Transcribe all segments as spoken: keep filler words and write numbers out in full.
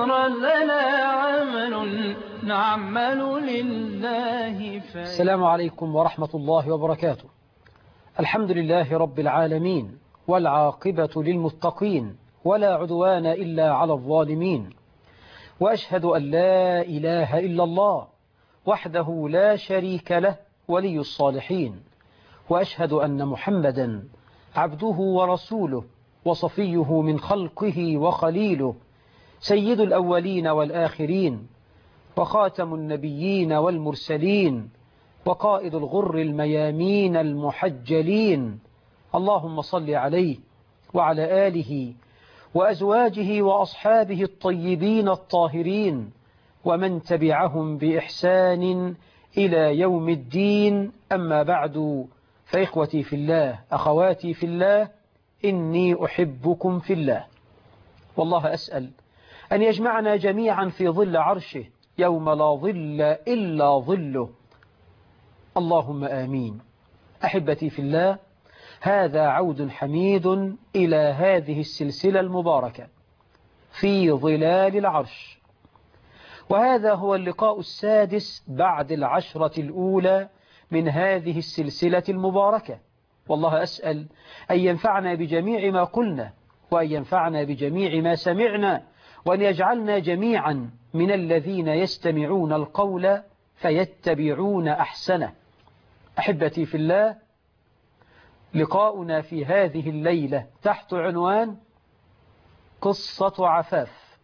صار لنا عمل نعمل لله ف... السلام عليكم ورحمة الله وبركاته. الحمد لله رب العالمين، والعاقبة للمتقين، ولا عدوان إلا على الظالمين، وأشهد أن لا إله إلا الله وحده لا شريك له ولي الصالحين، وأشهد أن محمدا عبده ورسوله وصفيه من خلقه وخليله، سيد الأولين والآخرين، وخاتم النبيين والمرسلين، وقائد الغر الميامين المحجلين. اللهم صل عليه وعلى آله وأزواجه وأصحابه الطيبين الطاهرين، ومن تبعهم بإحسان إلى يوم الدين. أما بعد، فإخوتي في الله، أخواتي في الله، إني أحبكم في الله، والله أسأل أن يجمعنا جميعا في ظل عرشه يوم لا ظل إلا ظله، اللهم آمين. أحبتي في الله، هذا عود حميد إلى هذه السلسلة المباركة في ظلال العرش، وهذا هو اللقاء السادس بعد العشرة الأولى من هذه السلسلة المباركة. والله أسأل أن ينفعنا بجميع ما قلنا، وأن ينفعنا بجميع ما سمعنا، وأن يجعلنا جميعا من الذين يستمعون القول فيتبعون أحسنه. أحبتي في الله، لقاؤنا في هذه الليلة تحت عنوان قصة عفاف.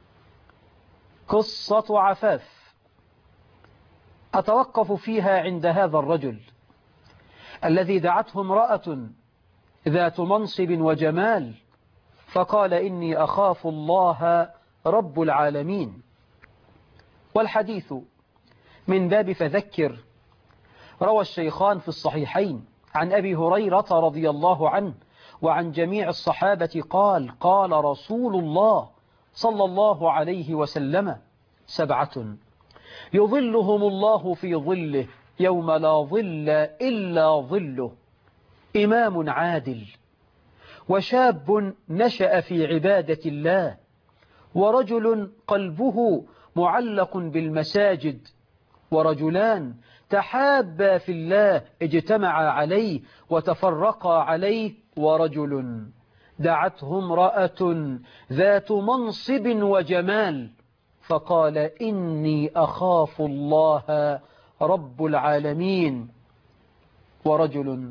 قصة عفاف أتوقف فيها عند هذا الرجل الذي دعته امرأة ذات منصب وجمال، فقال إني أخاف الله رب العالمين. والحديث من باب فذكر. روى الشيخان في الصحيحين عن أبي هريرة رضي الله عنه وعن جميع الصحابة قال قال رسول الله صلى الله عليه وسلم: سبعة يظلهم الله في ظله يوم لا ظل إلا ظله: إمام عادل، وشاب نشأ في عبادة الله، ورجل قلبه معلق بالمساجد، ورجلان تحابا في الله اجتمعا عليه وتفرقا عليه، ورجل دعته امرأة ذات منصب وجمال فقال إني أخاف الله رب العالمين، ورجل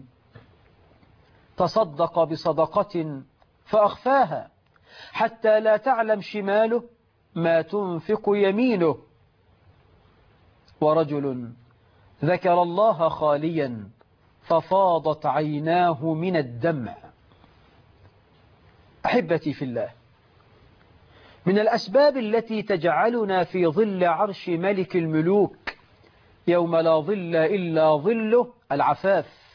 تصدق بصدقة فأخفاها حتى لا تعلم شماله ما تنفق يمينه، ورجل ذكر الله خاليا ففاضت عيناه من الدمع. أحبتي في الله، من الأسباب التي تجعلنا في ظل عرش ملك الملوك يوم لا ظل إلا ظله العفاف.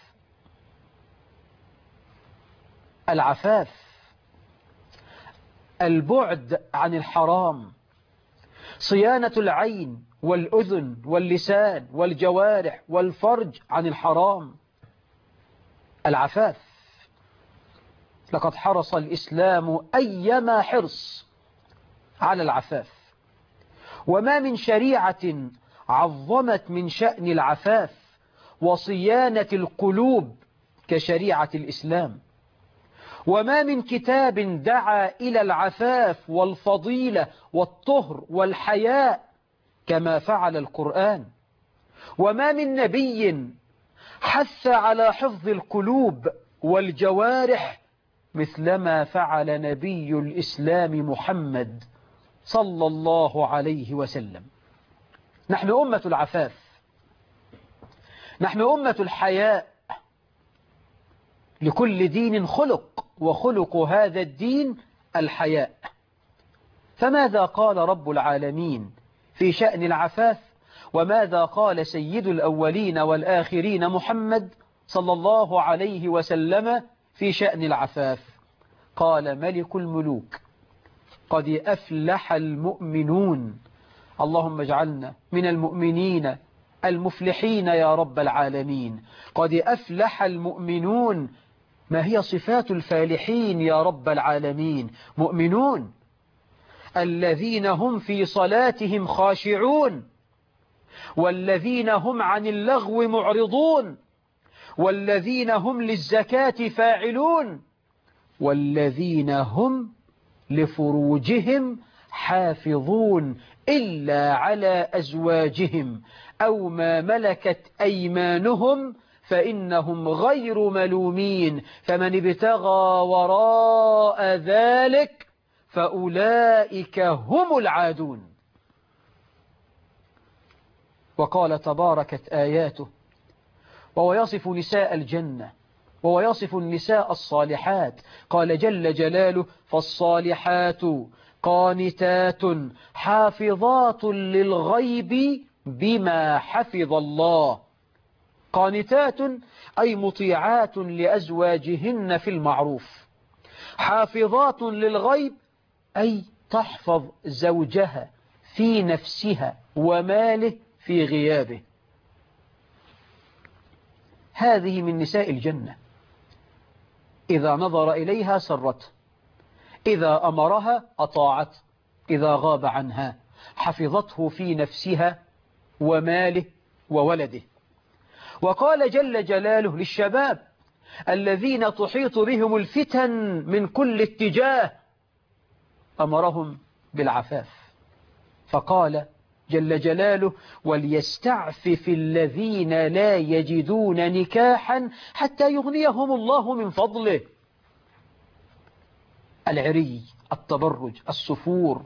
العفاف، البعد عن الحرام، صيانة العين والأذن واللسان والجوارح والفرج عن الحرام. العفاف، لقد حرص الإسلام أيما حرص على العفاف، وما من شريعة عظمت من شأن العفاف وصيانة القلوب كشريعة الإسلام، وما من كتاب دعا إلى العفاف والفضيلة والطهر والحياء كما فعل القرآن، وما من نبي حث على حفظ القلوب والجوارح مثلما فعل نبي الإسلام محمد صلى الله عليه وسلم. نحن أمة العفاف، نحن أمة الحياء. لكل دين خلق، وخلق هذا الدين الحياء. فماذا قال رب العالمين في شأن العفاف؟ وماذا قال سيد الأولين والآخرين محمد صلى الله عليه وسلم في شأن العفاف؟ قال ملك الملوك: قد أفلح المؤمنون. اللهم اجعلنا من المؤمنين المفلحين يا رب العالمين. قد أفلح المؤمنون. ما هي صفات الفالحين يا رب العالمين؟ مؤمنون الذين هم في صلاتهم خاشعون والذين هم عن اللغو معرضون والذين هم للزكاة فاعلون والذين هم لفروجهم حافظون إلا على أزواجهم أو ما ملكت أيمانهم فإنهم غير ملومين فمن ابتغى وراء ذلك فأولئك هم العادون. وقال تباركت آياته وهو يصف نساء الجنة وهو يصف النساء الصالحات قال جل جلاله فالصالحات قانتات حافظات للغيب بما حفظ الله. قانتات أي مطيعات لأزواجهن في المعروف، حافظات للغيب أي تحفظ زوجها في نفسها وماله في غيابه. هذه من نساء الجنة، إذا نظر إليها سرته، إذا أمرها أطاعت، إذا غاب عنها حفظته في نفسها وماله وولده. وقال جل جلاله للشباب الذين تحيط بهم الفتن من كل اتجاه أمرهم بالعفاف، فقال جل جلاله وليستعفف الذين لا يجدون نكاحا حتى يغنيهم الله من فضله. العري، التبرج، السفور،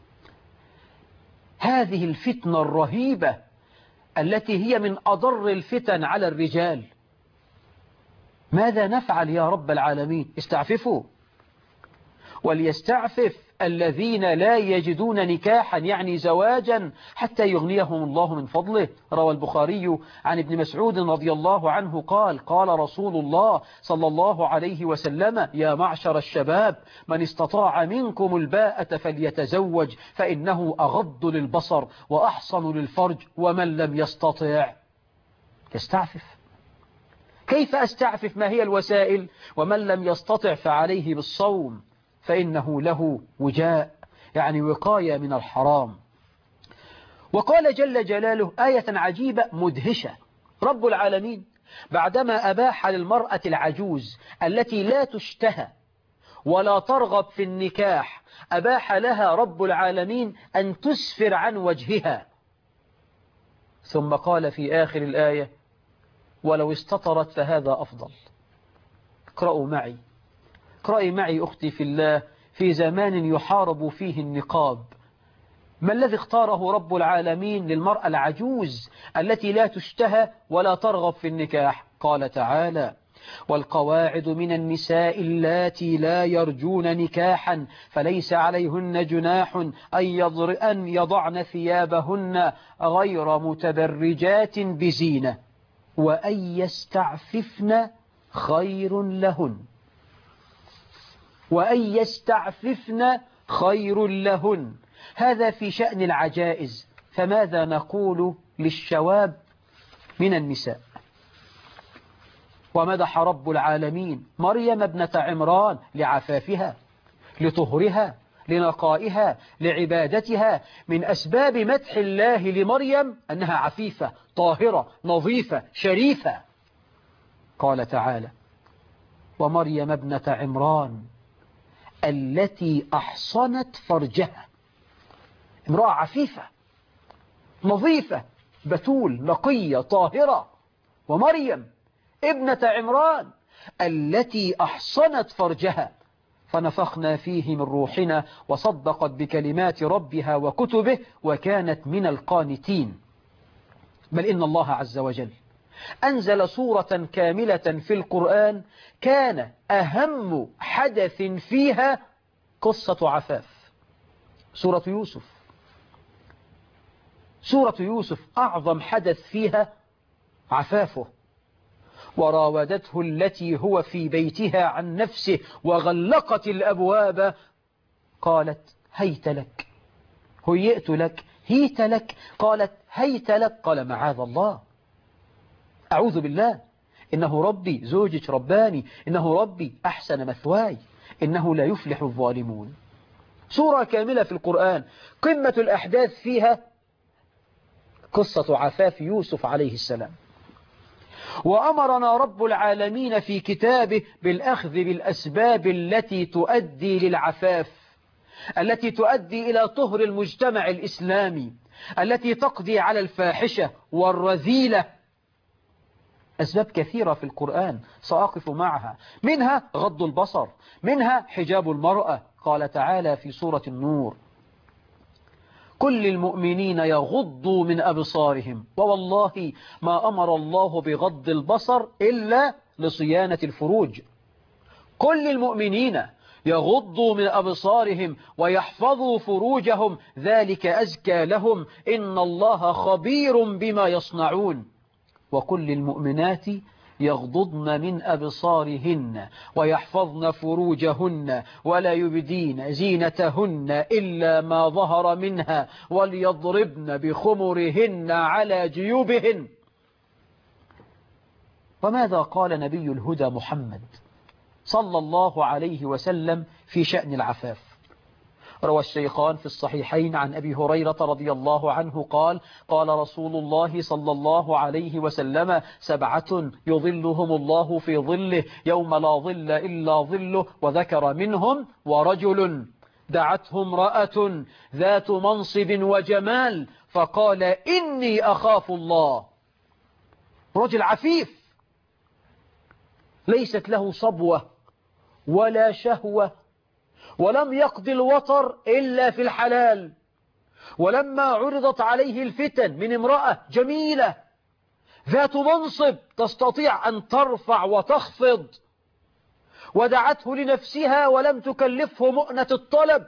هذه الفتنة الرهيبة التي هي من أضر الفتن على الرجال. ماذا نفعل يا رب العالمين؟ استعففوا. وليستعفف الذين لا يجدون نكاحا يعني زواجا حتى يغنيهم الله من فضله. روى البخاري عن ابن مسعود رضي الله عنه قال قال رسول الله صلى الله عليه وسلم يا معشر الشباب من استطاع منكم الباءة فليتزوج فإنه أغض للبصر وأحصن للفرج ومن لم يستطع يستعفف. كيف أستعفف؟ ما هي الوسائل؟ ومن لم يستطع فعليه بالصوم فإنه له وجاء يعني وقاية من الحرام. وقال جل جلاله آية عجيبة مدهشة، رب العالمين بعدما أباح للمرأة العجوز التي لا تشتهى ولا ترغب في النكاح أباح لها رب العالمين أن تسفر عن وجهها، ثم قال في آخر الآية ولو استطرت فهذا أفضل. اقرأوا معي اقرأي معي أختي في الله في زمان يحارب فيه النقاب. ما الذي اختاره رب العالمين للمرأة العجوز التي لا تشتهى ولا ترغب في النكاح؟ قال تعالى والقواعد من النساء اللاتي لا يرجون نكاحا فليس عليهن جناح أن يضعن ثيابهن غير متبرجات بزينة وأن يستعففن خير لهن وأن يستعففن خير لهن. هذا في شأن العجائز، فماذا نقول للشواب من النساء؟ ومدح رب العالمين مريم ابنة عمران لعفافها لطهرها لنقائها لعبادتها. من أسباب مدح الله لمريم أنها عفيفة طاهرة نظيفة شريفة. قال تعالى ومريم ابنة عمران التي أحصنت فرجها، امرأة عفيفة نظيفة بتول نقية طاهرة. ومريم ابنة عمران التي أحصنت فرجها فنفخنا فيه من روحنا وصدقت بكلمات ربها وكتبه وكانت من القانتين. بل إن الله عز وجل أنزل سورة كاملة في القرآن كان أهم حدث فيها قصة عفاف، سورة يوسف. سورة يوسف أعظم حدث فيها عفافه. وراودته التي هو في بيتها عن نفسه وغلقت الأبواب قالت هيت لك هيئت لك هيت لك قالت هيت لك قال معاذ الله أعوذ بالله إنه ربي زوجك رباني إنه ربي أحسن مثواي إنه لا يفلح الظالمون. سورة كاملة في القرآن قمة الأحداث فيها قصة عفاف يوسف عليه السلام. وأمرنا رب العالمين في كتابه بالأخذ بالأسباب التي تؤدي للعفاف، التي تؤدي إلى طهر المجتمع الإسلامي، التي تقضي على الفاحشة والرذيلة. أسباب كثيرة في القرآن سأقف معها، منها غض البصر، منها حجاب المرأة. قال تعالى في سورة النور: كل المؤمنين يغضوا من أبصارهم. ووالله ما أمر الله بغض البصر إلا لصيانة الفروج. كل المؤمنين يغضوا من أبصارهم ويحفظوا فروجهم ذلك أزكى لهم إن الله خبير بما يصنعون. وكل المؤمنات يغضضن من أبصارهن ويحفظن فروجهن ولا يبدين زينتهن إلا ما ظهر منها وليضربن بخمرهن على جيوبهن. وماذا قال نبي الهدى محمد صلى الله عليه وسلم في شأن العفاف؟ روى الشيخان في الصحيحين عن أبي هريرة رضي الله عنه قال: قال رسول الله صلى الله عليه وسلم: سبعة يظلهم الله في ظله يوم لا ظل إلا ظله. وذكر منهم: ورجل دعته امرأة ذات منصب وجمال فقال: إني أخاف الله. رجل عفيف ليست له صبوة ولا شهوة، ولم يقض الوطر إلا في الحلال. ولما عرضت عليه الفتن من امرأة جميلة ذات منصب تستطيع أن ترفع وتخفض، ودعته لنفسها ولم تكلفه مؤنة الطلب،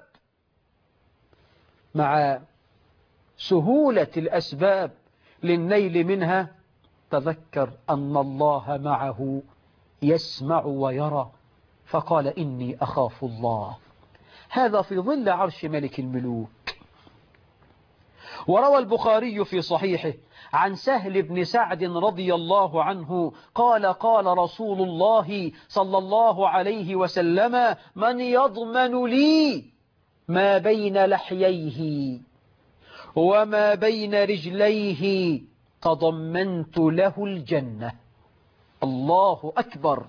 مع سهولة الأسباب للنيل منها، تذكر أن الله معه يسمع ويرى فقال: إني أخاف الله. هذا في ظل عرش ملك الملوك. وروى البخاري في صحيحه عن سهل بن سعد رضي الله عنه قال: قال رسول الله صلى الله عليه وسلم: من يضمن لي ما بين لحييه وما بين رجليه تضمنت له الجنة. الله أكبر،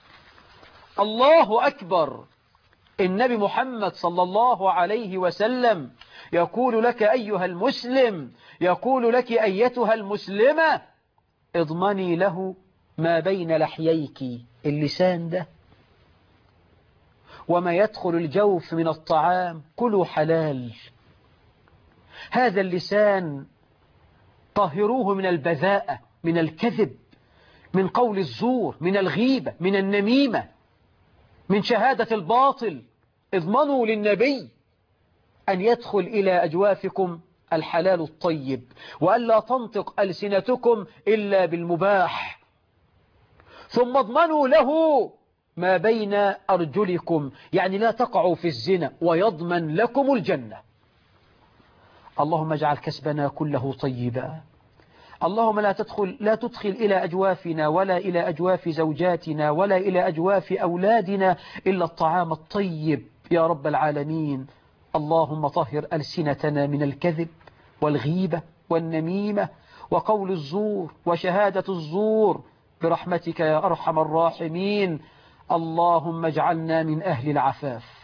الله أكبر. النبي محمد صلى الله عليه وسلم يقول لك أيها المسلم، يقول لك أيتها المسلمة: اضمني له ما بين لحييك، اللسان ده وما يدخل الجوف من الطعام كله حلال. هذا اللسان طهروه من البذاءة، من الكذب، من قول الزور، من الغيبة، من النميمة، من شهادة الباطل. اضمنوا للنبي أن يدخل إلى أجوافكم الحلال الطيب، وألا تنطق ألسنتكم إلا بالمباح. ثم اضمنوا له ما بين أرجلكم، يعني لا تقعوا في الزنا، ويضمن لكم الجنة. اللهم اجعل كسبنا كله طيبا. اللهم لا تدخل لا تدخل إلى أجوافنا ولا إلى أجواف زوجاتنا ولا إلى أجواف أولادنا إلا الطعام الطيب يا رب العالمين. اللهم طهر ألسنتنا من الكذب والغيبة والنميمة وقول الزور وشهادة الزور برحمتك يا أرحم الراحمين. اللهم اجعلنا من أهل العفاف.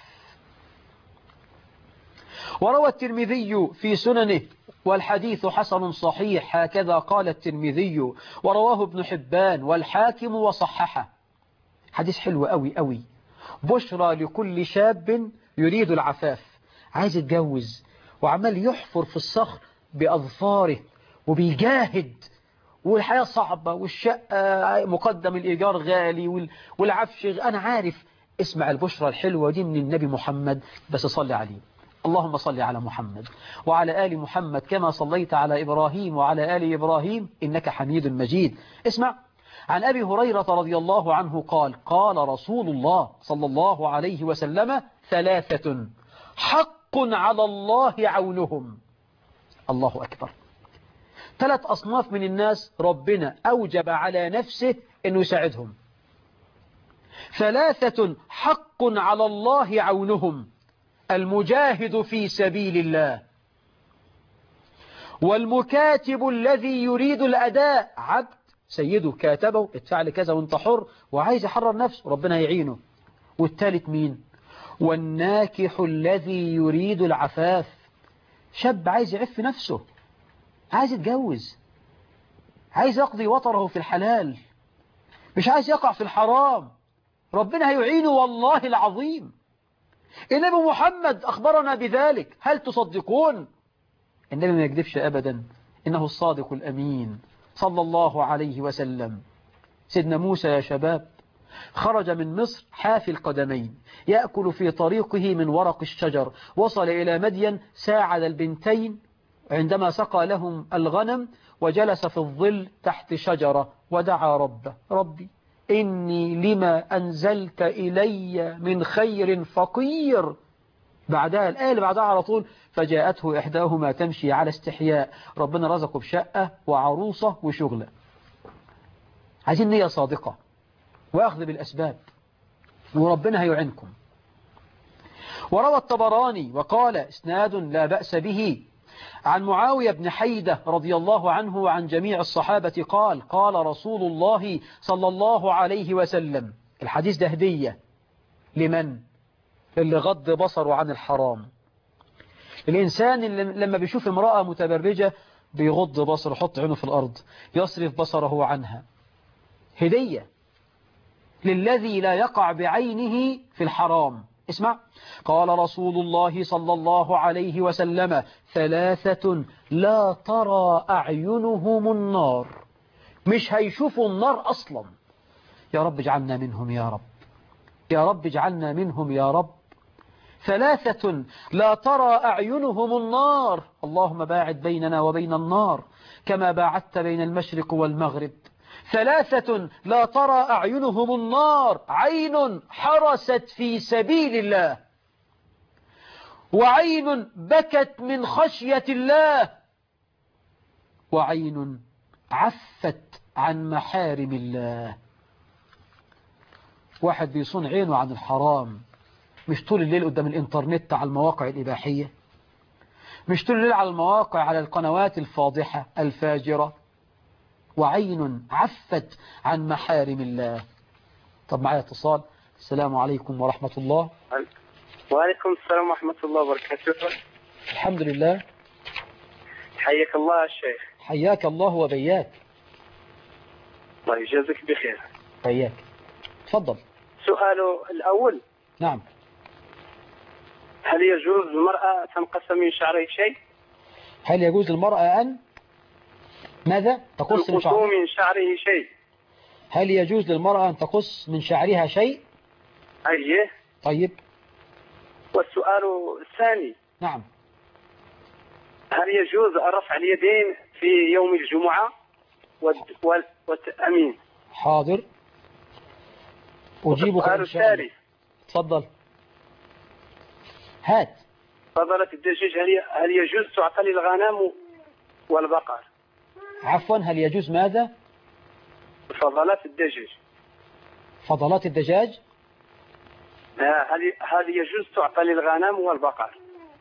وروى الترمذي في سننه والحديث حسن صحيح، هكذا قال الترمذي، ورواه ابن حبان والحاكم وصححه. حديث حلو قوي قوي. بشرى لكل شاب يريد العفاف، عايز يتجوز وعمال يحفر في الصخر بأظفاره وبيجاهد، والحياة صعبة والشقة مقدم الإيجار غالي والعفش. أنا عارف. اسمع البشرى الحلوة دي من النبي محمد، بس صلي عليه. اللهم صل على محمد وعلى آل محمد كما صليت على إبراهيم وعلى آل إبراهيم إنك حميد مجيد. اسمع عن أبي هريرة رضي الله عنه قال: قال رسول الله صلى الله عليه وسلم: ثلاثة حق على الله عونهم. الله أكبر. ثلاث أصناف من الناس ربنا أوجب على نفسه أنه يساعدهم. ثلاثة حق على الله عونهم: المجاهد في سبيل الله، والمكاتب الذي يريد الأداء، عبد سيده كاتبه ادفع لي كذا وانت حر، وعايز يحرر نفسه ربنا يعينه. والثالث مين؟ والناكح الذي يريد العفاف، شاب عايز يعف نفسه، عايز يتجوز، عايز يقضي وطره في الحلال، مش عايز يقع في الحرام، ربنا هيعينه والله العظيم. النبي محمد أخبرنا بذلك، هل تصدقون؟ النبي ما يكذبش أبدا، إنه الصادق الأمين صلى الله عليه وسلم. سيدنا موسى يا شباب خرج من مصر حافي القدمين يأكل في طريقه من ورق الشجر، وصل إلى مدين ساعد البنتين عندما سقى لهم الغنم، وجلس في الظل تحت شجرة ودعا ربه: ربي إني لما أنزلت إلي من خير فقير. بعدها الآية اللي بعدها على طول: فجاءته إحداهما تمشي على استحياء. ربنا رزقه بشقة وعروسة وشغلة. عايزين نية صادقة وأخذ بالأسباب، وربنا هيعنكم. وروى الطبراني وقال إسناد لا بأس به عن معاوية بن حيدة رضي الله عنه وعن جميع الصحابة قال: قال رسول الله صلى الله عليه وسلم. الحديث ده هدية لمن؟ اللي غض بصره عن الحرام. الإنسان اللي لما بيشوف امرأة متبرجة بيغض بصره، يحط عينه في الأرض، يصرف بصره عنها. هدية للذي لا يقع بعينه في الحرام. اسمع: قال رسول الله صلى الله عليه وسلم: ثلاثة لا ترى أعينهم النار، مش هيشوفوا النار أصلا. يا رب اجعلنا منهم يا رب، يا رب اجعلنا منهم يا رب. ثلاثة لا ترى أعينهم النار، اللهم باعد بيننا وبين النار كما باعدت بين المشرق والمغرب. ثلاثة لا ترى أعينهم النار: عين حرست في سبيل الله، وعين بكت من خشية الله، وعين عفت عن محارم الله. واحد بيصون عينه عن الحرام، مش طول الليل قدام الانترنت على المواقع الإباحية، مش طول الليل على المواقع على القنوات الفاضحة الفاجرة، وعين عفت عن محارم الله. طب معايا اتصال. السلام عليكم ورحمة الله. وعليكم السلام ورحمة الله وبركاته. الحمد لله. حياك الله يا شيخ. حياك الله وبياك. الله يجازيك بخير. حياك. تفضل. سؤاله الأول: نعم. هل يجوز للمرأة تنقص من شعرها شيء؟ هل يجوز للمرأة أن ماذا؟ تقص من شعرها؟ من شعره شيء. هل يجوز للمرأة أن تقص من شعرها شيء؟ أيه. طيب. والسؤال الثاني: نعم. هل يجوز رفع اليدين في يوم الجمعة والتأمين؟ حاضر، أجيبك إن شاء الله. الثالث. تفضل. هات. فضلة الدجاج هل هل يجوز تعطى للغنم والبقر؟ عفوا، هل يجوز ماذا؟ فضلات الدجاج. فضلات الدجاج؟ هل هل يجوز تعطى للغنم والبقر؟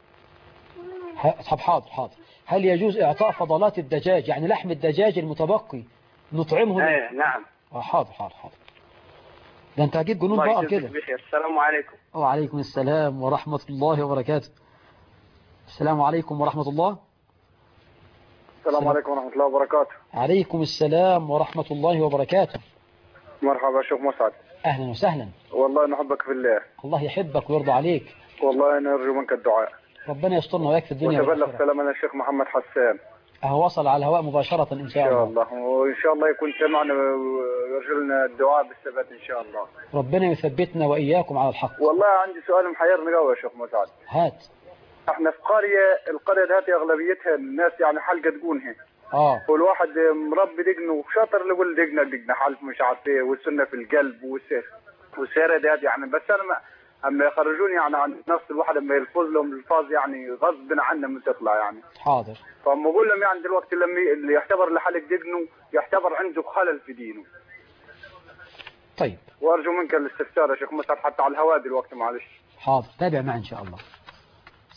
طب حاضر حاضر. هل يجوز إعطاء فضلات الدجاج يعني لحم الدجاج المتبقي نطعمه؟ ايه نعم. حاضر حاضر حاضر. ده انت هجيب جنون بقى كده. السلام عليكم. وعليكم السلام ورحمة الله وبركاته. السلام عليكم ورحمة الله. السلام عليكم ورحمة الله وبركاته. عليكم السلام ورحمة الله وبركاته. مرحبا شيخ مسعد. أهلا وسهلا. والله نحبك في الله. الله يحبك ويرضى عليك. والله نرجو منك الدعاء. ربنا يسترنا وياك في الدنيا. وتبلغ سلامنا الشيخ محمد حسان. أهو وصل على الهواء مباشرة إن شاء الله. إن شاء الله، وإن شاء الله يكون سمعنا ويرجو لنا الدعاء بالثبات إن شاء الله. ربنا يثبتنا وإياكم على الحق. والله عندي سؤال محيرني قوي يا شيخ مسعد. هات. احنا في قرية، القرية دهاتي أغلبيتها الناس يعني حلقة تقونها. اه. والواحد مربي دقنه وشاطر اللي يقول دقنه دقنه حلف مش عارف ايه، والسنة في القلب والسير والسيرة دهاتي يعني. بس أنا ما اما يخرجوني يعني عن نفس الواحد اما يلفظ لهم الفاظ يعني غصب عنهم تطلع يعني. حاضر. فاما اقول لهم يعني دلوقتي لما اللي يعتبر لحلق دقنه يعتبر عنده خلل في دينه. طيب. وارجو منك الاستفسار يا شيخ مسعد حتى على الهواء دلوقتي معلش. حاضر، تابع معي ان شاء الله.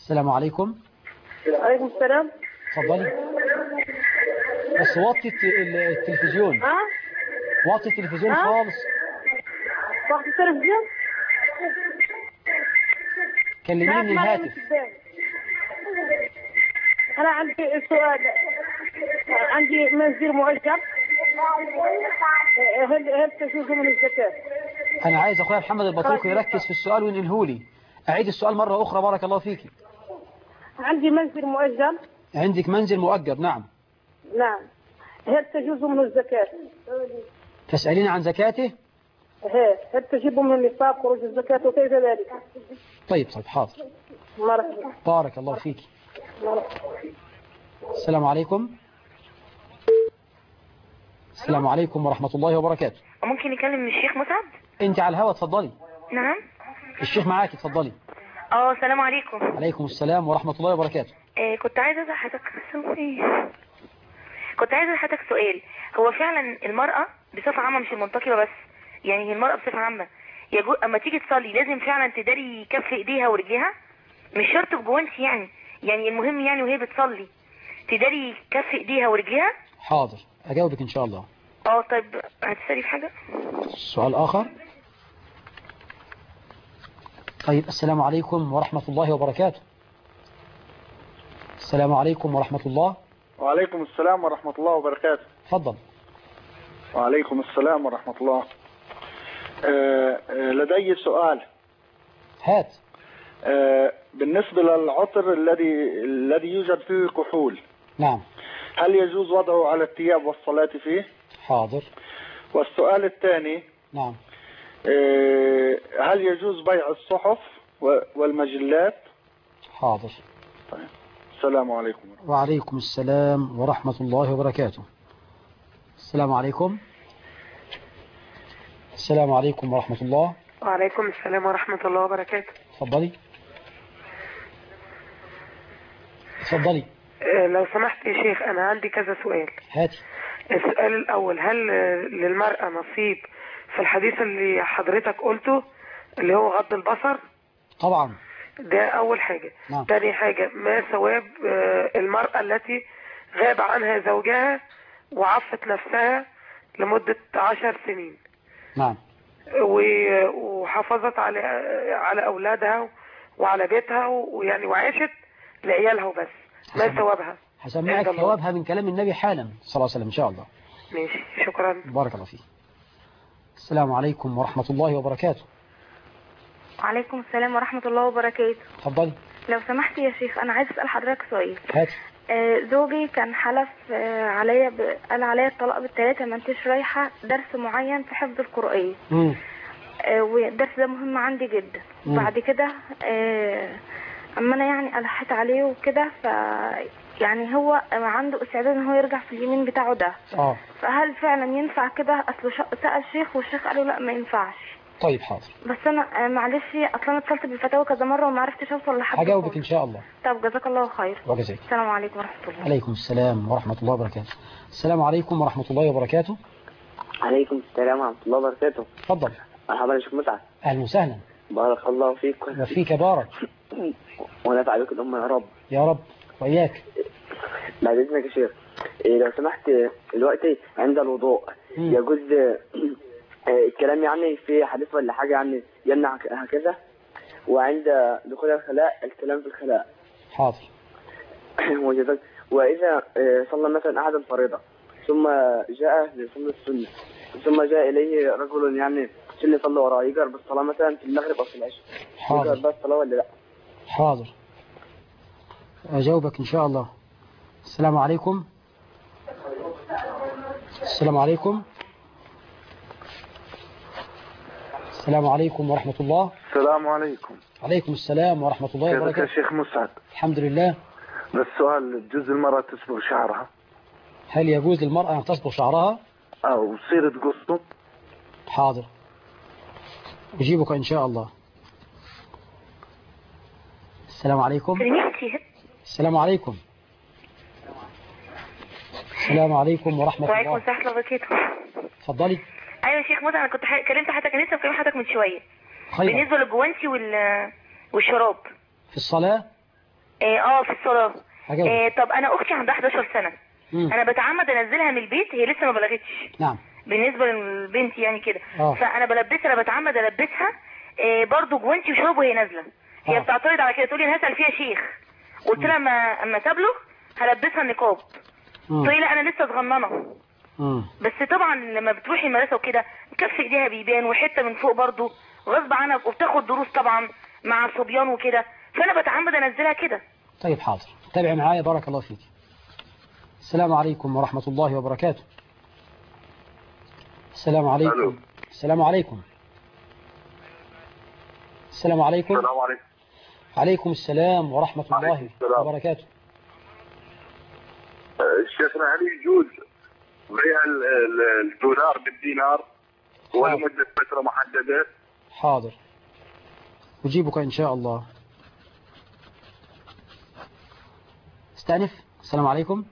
السلام عليكم. عليكم السلام. اتفضلي. بس وطي الت- ال- التلفزيون. ها؟ وطي التلفزيون ها؟ خالص. واحد التلفزيون؟ كلميني من الهاتف. أنا عندي سؤال، عندي منزل مؤجر، هل هل تجوز من الزكاة؟ أنا عايز أخويا محمد البطريق يركز في السؤال وينقلهولي. أعيد السؤال مرة أخرى بارك الله فيك. عندي منزل مؤجر. عندك منزل مؤجر؟ نعم. نعم. هل تجوز من الزكاة؟ تسألين عن زكاته؟ هي. هل تجب من النصاب خروج الزكاة وكيف ذلك؟ طيب طيب حاضر. مرحبا. بارك الله فيك. مرحبا. السلام عليكم. السلام عليكم ورحمة الله وبركاته. ممكن نكلم الشيخ مسعد؟ انت على الهوا اتفضلي. نعم. الشيخ معاك اتفضلي. اه السلام عليكم. عليكم السلام ورحمة الله وبركاته. آه كنت عايزة اسأل حضرتك سؤال. كنت عايزة اسأل حضرتك سؤال. هو فعلا المرأة بصفة عامة مش المنتقبة بس، يعني المرأة بصفة عامة يجو... اما تيجي تصلي لازم فعلا تداري كف ايديها ورجليها؟ مش شرط بجوانتي يعني، يعني المهم يعني وهي بتصلي تداري كف ايديها ورجليها؟ حاضر اجاوبك ان شاء الله. اه طيب هتسألي في حاجة؟ سؤال اخر. طيب السلام عليكم ورحمة الله وبركاته. السلام عليكم ورحمة الله. وعليكم السلام ورحمة الله وبركاته. تفضل. وعليكم السلام ورحمة الله. آه آه لدي سؤال. هات. آه بالنسبة للعطر الذي الذي يوجد فيه كحول، نعم، هل يجوز وضعه على الثياب والصلاة فيه؟ حاضر. والسؤال الثاني، نعم، آه هل يجوز بيع الصحف والمجلات؟ حاضر. طيب. السلام عليكم. وعليكم السلام ورحمة الله وبركاته. السلام عليكم. السلام عليكم ورحمة الله. وعليكم السلام ورحمة الله وبركاته. تفضلي. تفضلي. لو سمحت يا شيخ أنا عندي كذا سؤال. هاتي. السؤال الأول، هل للمرأة نصيب في الحديث اللي حضرتك قلته اللي هو غض البصر؟ طبعا. ده أول حاجة. نعم. تاني حاجة، ما ثواب المرأة التي غاب عنها زوجها وعفت نفسها لمدة عشر سنين؟ نعم. وحافظت على على أولادها وعلى بيتها ويعني وعاشت لعيالها وبس، ما ثوابها؟ هسمعك ثوابها من كلام النبي حالا صلى الله عليه وسلم إن شاء الله. ماشي، شكرا. بارك الله فيك. السلام عليكم ورحمة الله وبركاته. وعليكم السلام ورحمة الله وبركاته. تفضلي. لو سمحت يا شيخ أنا عايز أسأل حضرتك سؤال. هاتي. آه زوجي كان حلف آه عليا ب... قال عليا الطلاق بالثلاثة، ما انتش رايحة درس معين في حفظ القرآن. امم آه والدرس ده مهم عندي جدا. وبعد كده آه اما انا يعني ألحت عليه وكده، ف يعني هو عنده استعداد ان هو يرجع في اليمين بتاعه ده. اه فهل فعلا ينفع كده؟ اصل سأل شيخ والشيخ قال له لا ما ينفعش. طيب حاضر. بس انا معلش اصلا انا اتصلت بالفتاوى كذا مره وما عرفتش اوصل لحد. هجاوبك ان شاء الله. طب جزاك الله خير. وجزاك. السلام عليكم ورحمه الله. عليكم السلام ورحمه الله وبركاته. السلام عليكم ورحمه الله وبركاته. عليكم السلام ورحمه الله وبركاته. اتفضل. مرحبا يا شيخ مسعد. اهلا وسهلا. بارك الله فيك. وفيك بارك. ونفع بك الامه يا رب. يا رب واياك. بعد اذنك يا شيخ، إيه لو سمحت دلوقتي عند الوضوء مم. يجوز الكلام يعني في حديث ولا حاجه يعني يمنع هكذا، وعند دخول الخلاء الكلام في الخلاء؟ حاضر. وجزاك. واذا صلى مثلا احد الفريضه ثم جاء لصلاه السنه ثم جاء اليه رجل يعني عشان يصلي وراه، يجهر بالصلاه مثلا في المغرب او في العشاء، حاضر. يجهر بالصلاه ولا لا؟ حاضر اجاوبك ان شاء الله. السلام عليكم. السلام عليكم. السلام عليكم ورحمة الله. السلام عليكم. عليكم السلام ورحمة الله كيفك وبركاته. يا شيخ مسعد؟ الحمد لله. بس سؤال، تجوز المرأة تصبغ شعرها؟ هل يجوز للمرأة أن تصبغ شعرها؟ أو تصير تقصه؟ حاضر أجيبك إن شاء الله. السلام عليكم. السلام عليكم. السلام عليكم ورحمة الله. وعليكم السلام ورحمة الله وبركاته. اتفضلي. ايوه يا شيخ مسعد، انا كنت ح... كلمت حضرتك، انا لسه بكلم حضرتك من شويه. خير. بالنسبه للجوانتي وال... والشراب في الصلاة. اه آه، في الصلاة. هجاوب. آه طب انا اختي عندها احداشر سنة. مم. انا بتعمد انزلها من البيت، هي لسه ما بلغتش نعم. بالنسبة للبنت يعني كده. آه. فانا بلبسها، انا بتعمد البسها آه برضو جوانتي وشرب وهي نازلة. هي آه. بتعترض على كده، تقول لي انا هسأل فيها شيخ. قلت لها اما اما تبلغ هلبسها النقاب. مم. تقول لي لا انا لسه صغننه. مم. بس طبعا لما بتروحي المدرسه وكده كف ايديها بيبان وحته من فوق برضو غصب عنها، وبتاخد دروس طبعا مع صبيان وكده، فانا بتعمد انزلها كده. طيب حاضر، تابع معايا بارك الله فيك. السلام عليكم ورحمة الله وبركاته. السلام عليكم. ألو. السلام عليكم. السلام عليكم. السلام عليكم. عليكم السلام ورحمة الله وبركاته. شيخنا هل يجوز بيع الدولار بالدينار ولمدة فترة محددة؟ حاضر، أجيبك إن شاء الله. استأنف. السلام عليكم.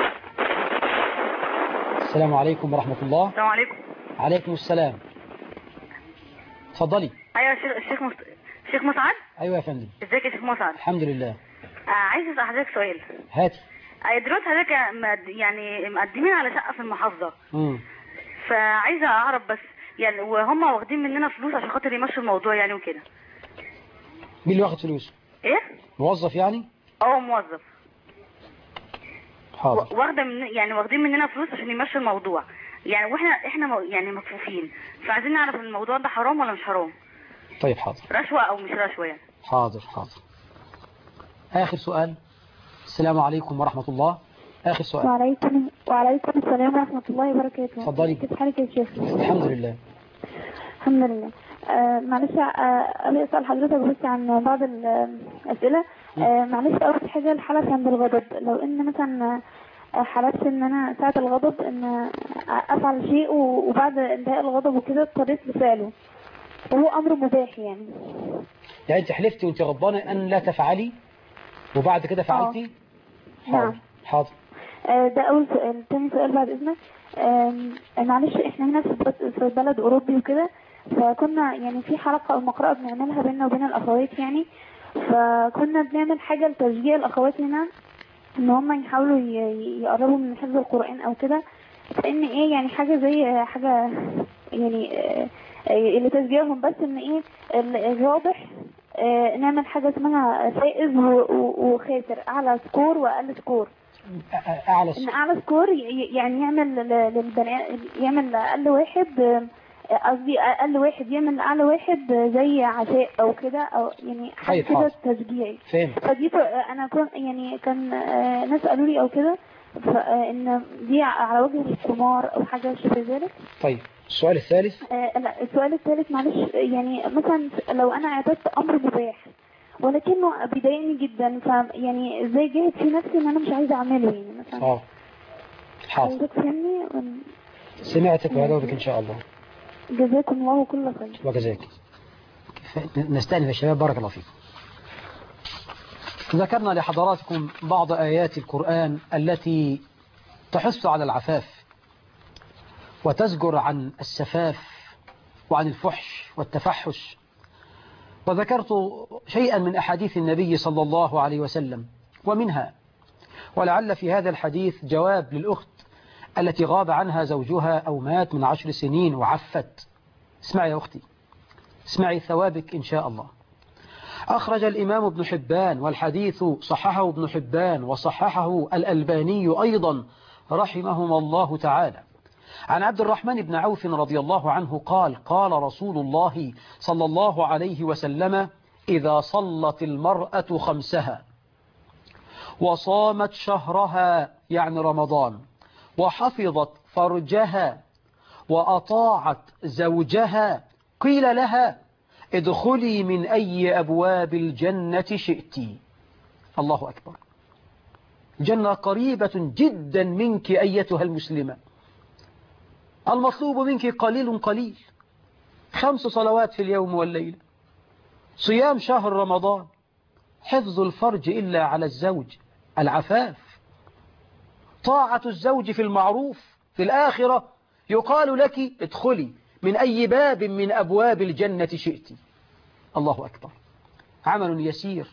السلام عليكم ورحمة الله. السلام عليكم. عليكم السلام. تفضلي. ايوه الشيخ مست... شيخ مسعد. ايوه يا فندم. ازيك يا شيخ مسعد؟ الحمد لله. آه عايز اسال حضرتك سؤال. هاتي. آه دلوقتي حضرتك مد... يعني مقدمين على شقه في المحافظه. امم فعايزه اعرف بس يعني، وهم واخدين مننا فلوس عشان خاطر يمشوا الموضوع يعني وكده. مين اللي واخد فلوس؟ ايه؟ موظف يعني؟ اه موظف. حاضر. واخده من يعني واخدين مننا فلوس عشان يمشوا الموضوع يعني، واحنا احنا م... يعني مكفوفين، فعايزين نعرف الموضوع ده حرام ولا مش حرام. طيب حاضر. رشوه او مش رشوه يعني. حاضر حاضر. آخر سؤال. السلام عليكم ورحمة الله. آخر سؤال. وعليكم وعليكم السلام ورحمة الله وبركاته. اتفضلي. كيف حالك يا شيخ؟ الحمد لله. الحمد لله. آه معلش آه أنا أسأل حضرتك بس عن بعض الأسئلة. آه معلش أول حاجة الحلف عند الغضب، لو إن مثلا حلفت إن أنا ساعة الغضب إن أفعل شيء وبعد انتهاء الغضب وكده اضطريت لفعله وهو أمر مباح يعني. يعني أنت حلفتي وأنت غضبانة أن لا تفعلي وبعد كده فعلتي؟ نعم. حاضر. آه ده أول سؤال. تاني سؤال بعد إذنك، آه معلش إحنا هنا في بلد أوروبي وكده، فكنا يعني في حلقة أو مقرأة بنعملها بيننا وبين الأخوات يعني، فكنا بنعمل حاجة لتشجيع الأخوات هنا إن هم يحاولوا يقربوا من حفظ القرآن أو كده، فإن إيه يعني حاجة زي حاجة يعني آه لتشجيعهم، بس إن إيه الواضح آه نعمل حاجة اسمها فائز وخاسر، أعلى سكور وأقل سكور. أعلى إن أعلى سكور يعني يعمل للبنات، يعمل أقل واحد، قصدي أقل واحد يعمل أعلى واحد زي عشاء أو كده، أو يعني حاجة كده تشجيعي. فدي أنا كنت يعني كان ناس قالوا لي أو كده، فإن دي على وجه القمار أو حاجة شبه ذلك. طيب السؤال الثالث. آه لا السؤال الثالث معلش، يعني مثلا لو أنا اعتدت أمر مباح ولكنه بيضايقني جدا، فيعني ازاي جاهد في نفسي ان انا مش عايزه اعمله يعني مثلا. اه حاضر. فهمني. سمعتك وهجاوبك ان شاء الله. جزاكم الله كل خير. وجزاك. نستأنف يا شباب بارك الله فيكم. ذكرنا لحضراتكم بعض آيات القرآن التي تحث على العفاف وتزجر عن السفاف وعن الفحش والتفحش، وذكرت شيئا من أحاديث النبي صلى الله عليه وسلم، ومنها ولعل في هذا الحديث جواب للأخت التي غاب عنها زوجها أو مات من عشر سنين وعفت. اسمعي يا أختي، اسمعي ثوابك إن شاء الله. أخرج الإمام ابن حبان، والحديث صححه ابن حبان وصححه الألباني أيضا رحمهما الله تعالى، عن عبد الرحمن بن عوف رضي الله عنه قال قال رسول الله صلى الله عليه وسلم: إذا صلت المرأة خمسها وصامت شهرها يعني رمضان وحفظت فرجها وأطاعت زوجها قيل لها: ادخلي من أي أبواب الجنة شئت. الله أكبر. الجنة قريبة جدا منك أيتها المسلمة، المطلوب منك قليل قليل، خمس صلوات في اليوم والليلة، صيام شهر رمضان، حفظ الفرج إلا على الزوج، العفاف، طاعة الزوج في المعروف، في الآخرة يقال لك ادخلي من أي باب من أبواب الجنة شئت. الله أكبر. عمل يسير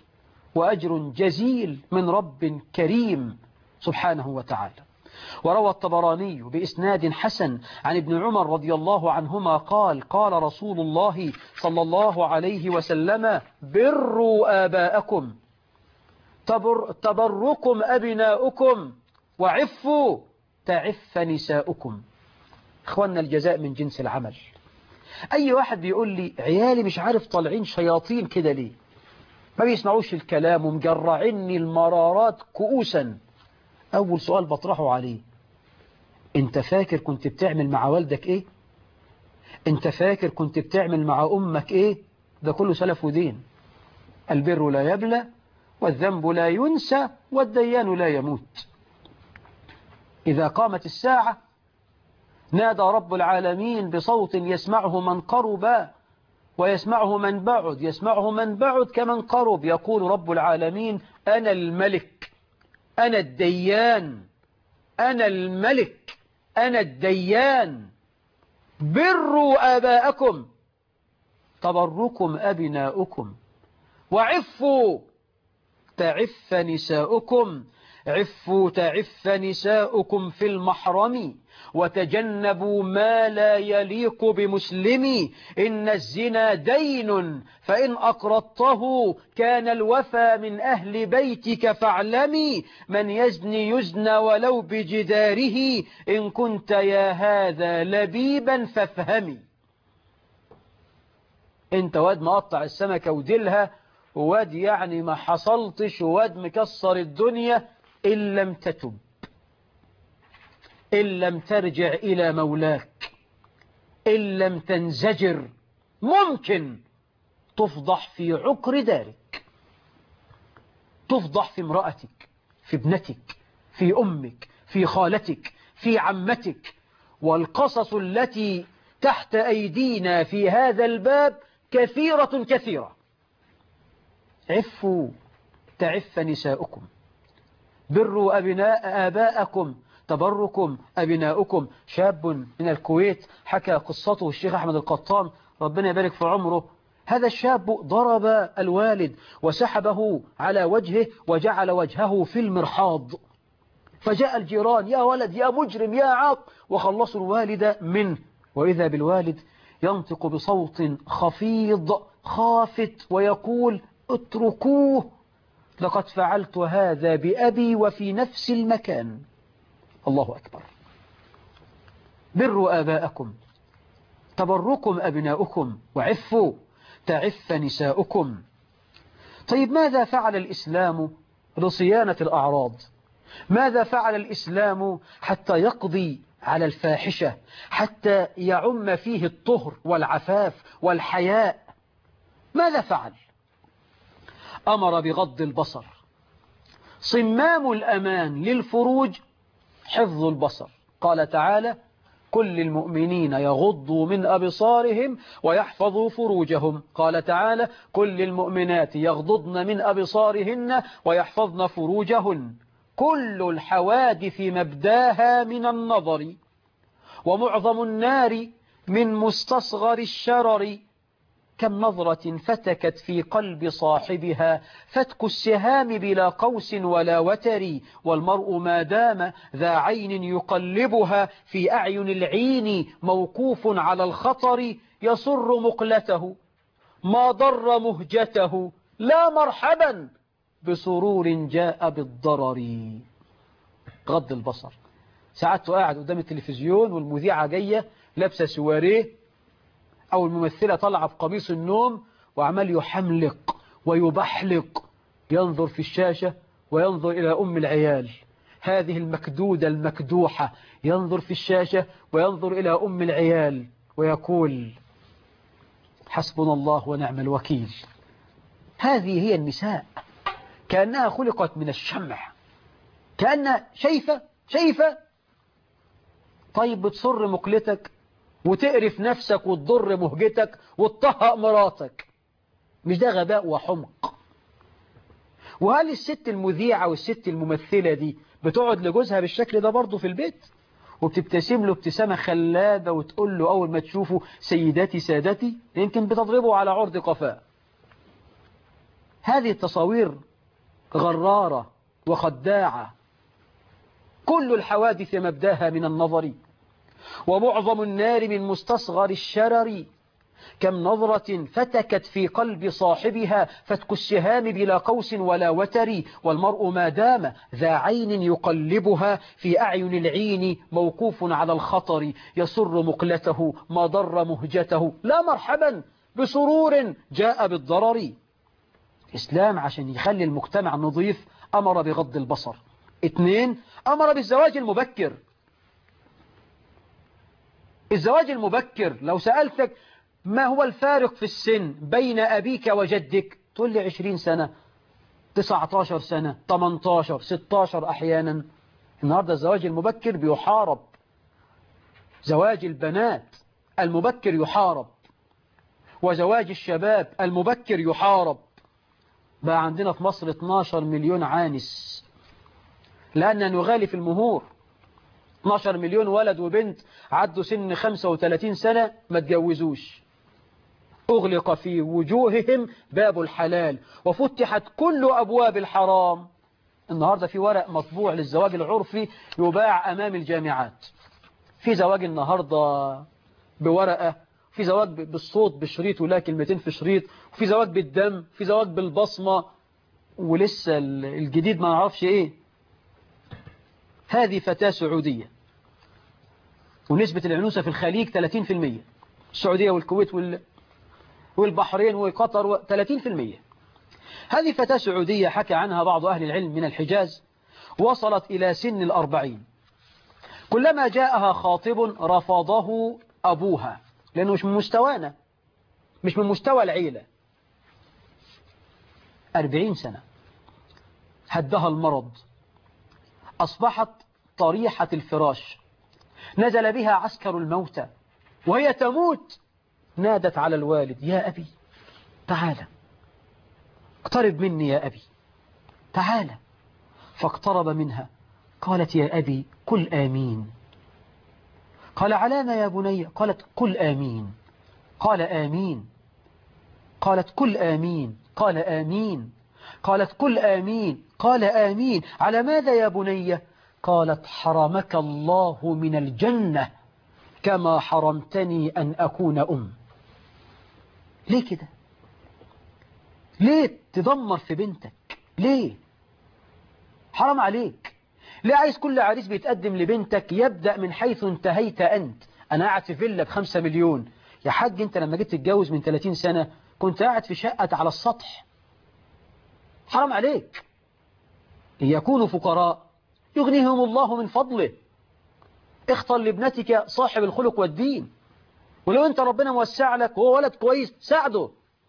وأجر جزيل من رب كريم سبحانه وتعالى. وروى الطبراني بإسناد حسن عن ابن عمر رضي الله عنهما قال قال رسول الله صلى الله عليه وسلم بروا آباءكم تبر تبركم أبناؤكم وعفوا تعف نساؤكم. إخواننا الجزاء من جنس العمل. أي واحد بيقول لي عيالي مش عارف طالعين شياطين كده ليه، ما بيسمعوش الكلام ومجرعني المرارات كؤوسا، أول سؤال بطرحه عليه: أنت فاكر كنت بتعمل مع والدك إيه؟ أنت فاكر كنت بتعمل مع أمك إيه؟ ده كله سلف ودين. البر لا يبلى والذنب لا ينسى والديان لا يموت. إذا قامت الساعة نادى رب العالمين بصوت يسمعه من قرب ويسمعه من بعد، يسمعه من بعد كمن قرب، يقول رب العالمين: أنا الملك، أنا الديان، أنا الملك، أنا الديان، بروا آباءكم تبركم أبناؤكم وعفوا تعف نساؤكم. عفوا تعف نساؤكم في المحرم وتجنبوا ما لا يليق بمسلم. إن الزنا دين فإن أقرضته كان الوفى من أهل بيتك فاعلمي. من يزني يزنى ولو بجداره إن كنت يا هذا لبيبا فافهمي. انت واد مقطع السمكة وديلها، وواد يعني ما حصلتش، وواد مكسر الدنيا، إن لم تتب، إن لم ترجع إلى مولاك، إن لم تنزجر، ممكن تفضح في عقر دارك، تفضح في امرأتك، في ابنتك، في أمك، في خالتك، في عمتك. والقصص التي تحت أيدينا في هذا الباب كثيرة كثيرة. عفوا تعف نساؤكم، بروا أبناء آباءكم تبركم أبناؤكم. شاب من الكويت حكى قصته الشيخ أحمد القطان ربنا يبارك في عمره. هذا الشاب ضرب الوالد وسحبه على وجهه وجعل وجهه في المرحاض، فجاء الجيران: يا ولد يا مجرم يا عاق، وخلصوا الوالد منه. وإذا بالوالد ينطق بصوت خفيض خافت ويقول: اتركوه، لقد فعلت هذا بأبي وفي نفس المكان. الله أكبر. بروا آباءكم تبركم أبناؤكم وعفوا تعف نساؤكم. طيب ماذا فعل الإسلام لصيانة الأعراض؟ ماذا فعل الإسلام حتى يقضي على الفاحشة، حتى يعم فيه الطهر والعفاف والحياء؟ ماذا فعل؟ أمر بغض البصر. صمام الأمان للفروج حفظ البصر. قال تعالى: كل المؤمنين يغضوا من أبصارهم ويحفظوا فروجهم. قال تعالى: كل المؤمنات يغضضن من أبصارهن ويحفظن فروجهن. كل الحوادث مبداها من النظر، ومعظم النار من مستصغر الشرر. كم نظرة فتكت في قلب صاحبها فتك السهام بلا قوس ولا وتر. والمرء ما دام ذا عين يقلبها في أعين العين موقوف على الخطر. يسر مقلته ما ضر مهجته لا مرحبا بسرور جاء بالضرر. غض البصر. ساعات قاعد قدام التلفزيون والمذيعة جاية لابسة سواريه، أو الممثلة طلع في قميص النوم وعمال يحملق ويبحلق، ينظر في الشاشة وينظر إلى أم العيال هذه المكدودة المكدوحة، ينظر في الشاشة وينظر إلى أم العيال ويقول: حسبنا الله ونعم الوكيل. هذه هي النساء، كأنها خلقت من الشمع، كأنها شايفة شايفة. طيب بتصر مقلتك وتقرف نفسك وتضر مهجتك وتطهق مراتك، مش ده غباء وحمق؟ وهل الست المذيعة والست الممثلة دي بتقعد لجوزها بالشكل ده برضه في البيت وبتبتسم له ابتسامة خلابة وتقول له أول ما تشوفه سيداتي سادتي؟ يمكن بتضربه على عرض قفاه. هذه التصاوير غرارة وخداعة. كل الحوادث مبداها من النظر، ومعظم النار من مستصغر الشرر. كم نظرة فتكت في قلب صاحبها فتك السهام بلا قوس ولا وتر. والمرء ما دام ذا عين يقلبها في أعين العين موقوف على الخطر. يسر مقلته ما ضر مهجته، لا مرحبا بسرور جاء بالضرر. إسلام عشان يخلي المجتمع نظيف أمر بغض البصر. اثنين، أمر بالزواج المبكر. الزواج المبكر لو سألتك ما هو الفارق في السن بين أبيك وجدك، تقول لي عشرين سنة، تسعة عشر سنة، ثمانية عشر، ستة عشر أحيانا. النهاردة الزواج المبكر بيحارب، زواج البنات المبكر يحارب، وزواج الشباب المبكر يحارب. بقى عندنا في مصر اثناشر مليون عانس لأننا نغالي في المهور. اثناشر مليون ولد وبنت عدوا سن خمسة وثلاثين سنة ما تجوزوش. أغلق في وجوههم باب الحلال وفتحت كل أبواب الحرام. النهاردة في ورق مطبوع للزواج العرفي يباع أمام الجامعات. في زواج النهاردة بورقة، في زواج بالصوت بالشريط ولا كلمتين في شريط، وفي زواج بالدم، في زواج بالبصمة، ولسه الجديد ما نعرفش ايه. هذه فتاة سعودية، ونسبة العنوسة في الخليج ثلاثين بالمئة، السعودية والكويت والبحرين وقطر ثلاثين بالمئة. هذه فتاة سعودية حكى عنها بعض أهل العلم من الحجاز، وصلت إلى سن الأربعين. كلما جاءها خاطب رفضه أبوها لأنه مش من مستوانا، مش من مستوى العيلة. أربعين سنة هدها المرض، أصبحت طريحة الفراش، نزل بها عسكر الموتى وهي تموت. نادت على الوالد: يا أبي تعالى، اقترب مني يا أبي تعالى. فاقترب منها، قالت: يا أبي قل آمين. قال: على ما يا بني؟ قالت: قل آمين. قال: آمين. قالت: قل آمين. قال: آمين. قالت: قل آمين. قال: آمين. على ماذا يا بني؟ قالت: حرمك الله من الجنة كما حرمتني أن أكون أم. ليه كده؟ ليه تدمر في بنتك؟ ليه؟ حرام عليك. ليه عايز كل عريس بيتقدم لبنتك يبدأ من حيث انتهيت أنت؟ أنا قاعد في فيلا بخمسة مليون. يا حاج أنت لما جيت تتجوز من ثلاثين سنة كنت قاعد في شقة على السطح. حرام عليك. يكونوا فقراء يغنيهم الله من فضله. اختر لابنتك صاحب الخلق والدين، ولو أنت ربنا موسع لك وهو ولد كويس ساعده.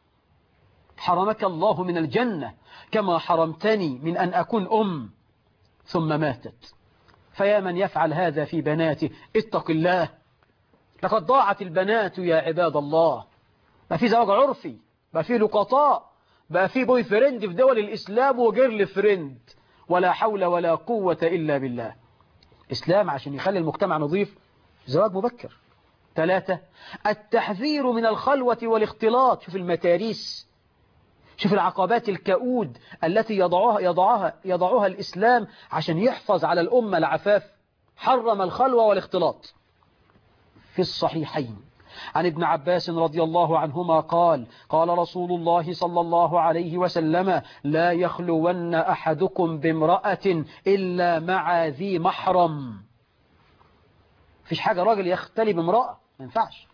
حرمك الله من الجنة كما حرمتني من أن أكون أم. ثم ماتت. فيا من يفعل هذا في بناته اتق الله. لقد ضاعت البنات يا عباد الله. بقى في زواج عرفي، بقى في لقطاء، بقى في بوي فريند في دول الإسلام وجيرل فريند، ولا حول ولا قوة إلا بالله. إسلام عشان يخلي المجتمع نظيف زواج مبكر. ثلاثة، التحذير من الخلوة والاختلاط. شوف المتاريس، شوف العقبات الكؤود التي يضعها, يضعها, يضعها الإسلام عشان يحفظ على الأمة العفاف. حرم الخلوة والاختلاط. في الصحيحين عن ابن عباس رضي الله عنهما قال: قال رسول الله صلى الله عليه وسلم: لا يخلون أحدكم بامرأة إلا مع ذي محرم. فيش حاجة راجل يختلي بامرأة، ما ينفعش.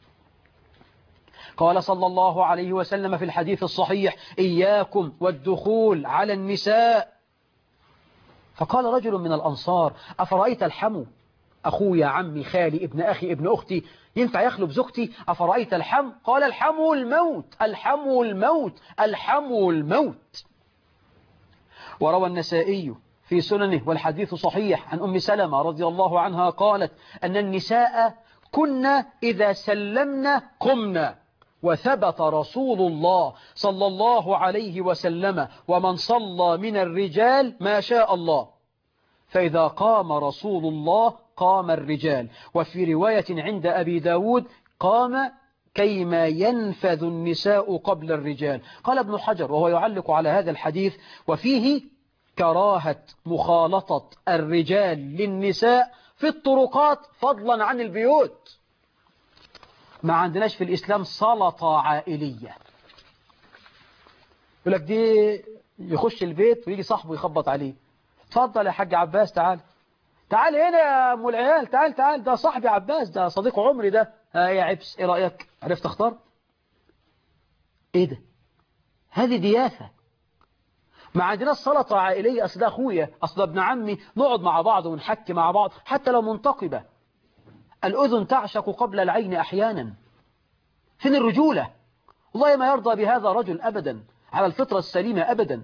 قال صلى الله عليه وسلم في الحديث الصحيح: إياكم والدخول على النساء. فقال رجل من الأنصار: أفرأيت الحمو؟ أخويا، عمي، خالي، ابن أخي، ابن أختي، ينفع يخلو بزوجتي؟ أفرأيت الحمو؟ قال: الحمو الموت، الحمو الموت، الحمو الموت. وروى النسائي في سننه والحديث صحيح عن أم سلمة رضي الله عنها قالت أن النساء كنا إذا سلمنا قمنا، وثبت رسول الله صلى الله عليه وسلم: ومن صلى من الرجال ما شاء الله، فإذا قام رسول الله قام الرجال. وفي رواية عند أبي داود: قام كيما ينفذ النساء قبل الرجال. قال ابن حجر وهو يعلق على هذا الحديث: وفيه كراهة مخالطة الرجال للنساء في الطرقات فضلا عن البيوت. ما عندناش في الإسلام سلطة عائلية. يقول لك دي يخش البيت ويجي صاحبه يخبط عليه، اتفضل يا حاج عباس تعال تعال هنا يا ام العيال، تعال تعال ده صاحبي عباس، ده صديق عمري ده. ها يا عبس ايه رأيك؟ عرفت اختار؟ ايه ده؟ هذه دياثة. ما عندنا السلطة عائلية. اصل ده اخويا، اصل ده ابن عمي، نقعد مع بعض ونحكي مع بعض حتى لو منتقبة. الأذن تعشق قبل العين أحيانا. فين الرجولة؟ والله ما يرضى بهذا رجل أبدا، على الفطرة السليمة أبدا.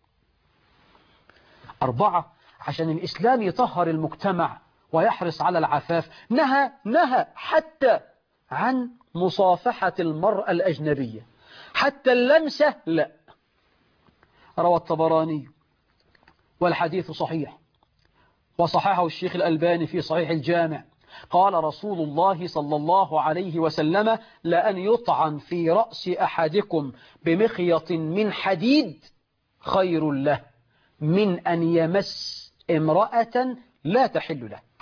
أربعة، عشان الإسلام يطهر المجتمع ويحرص على العفاف، نهى نهى حتى عن مصافحة المرأة الأجنبية، حتى اللمسة لا. روى الطبراني والحديث صحيح وصححه الشيخ الألباني في صحيح الجامع، قال رسول الله صلى الله عليه وسلم: لأن يطعن في رأس أحدكم بمخيط من حديد خير له من أن يمس امرأة لا تحل له.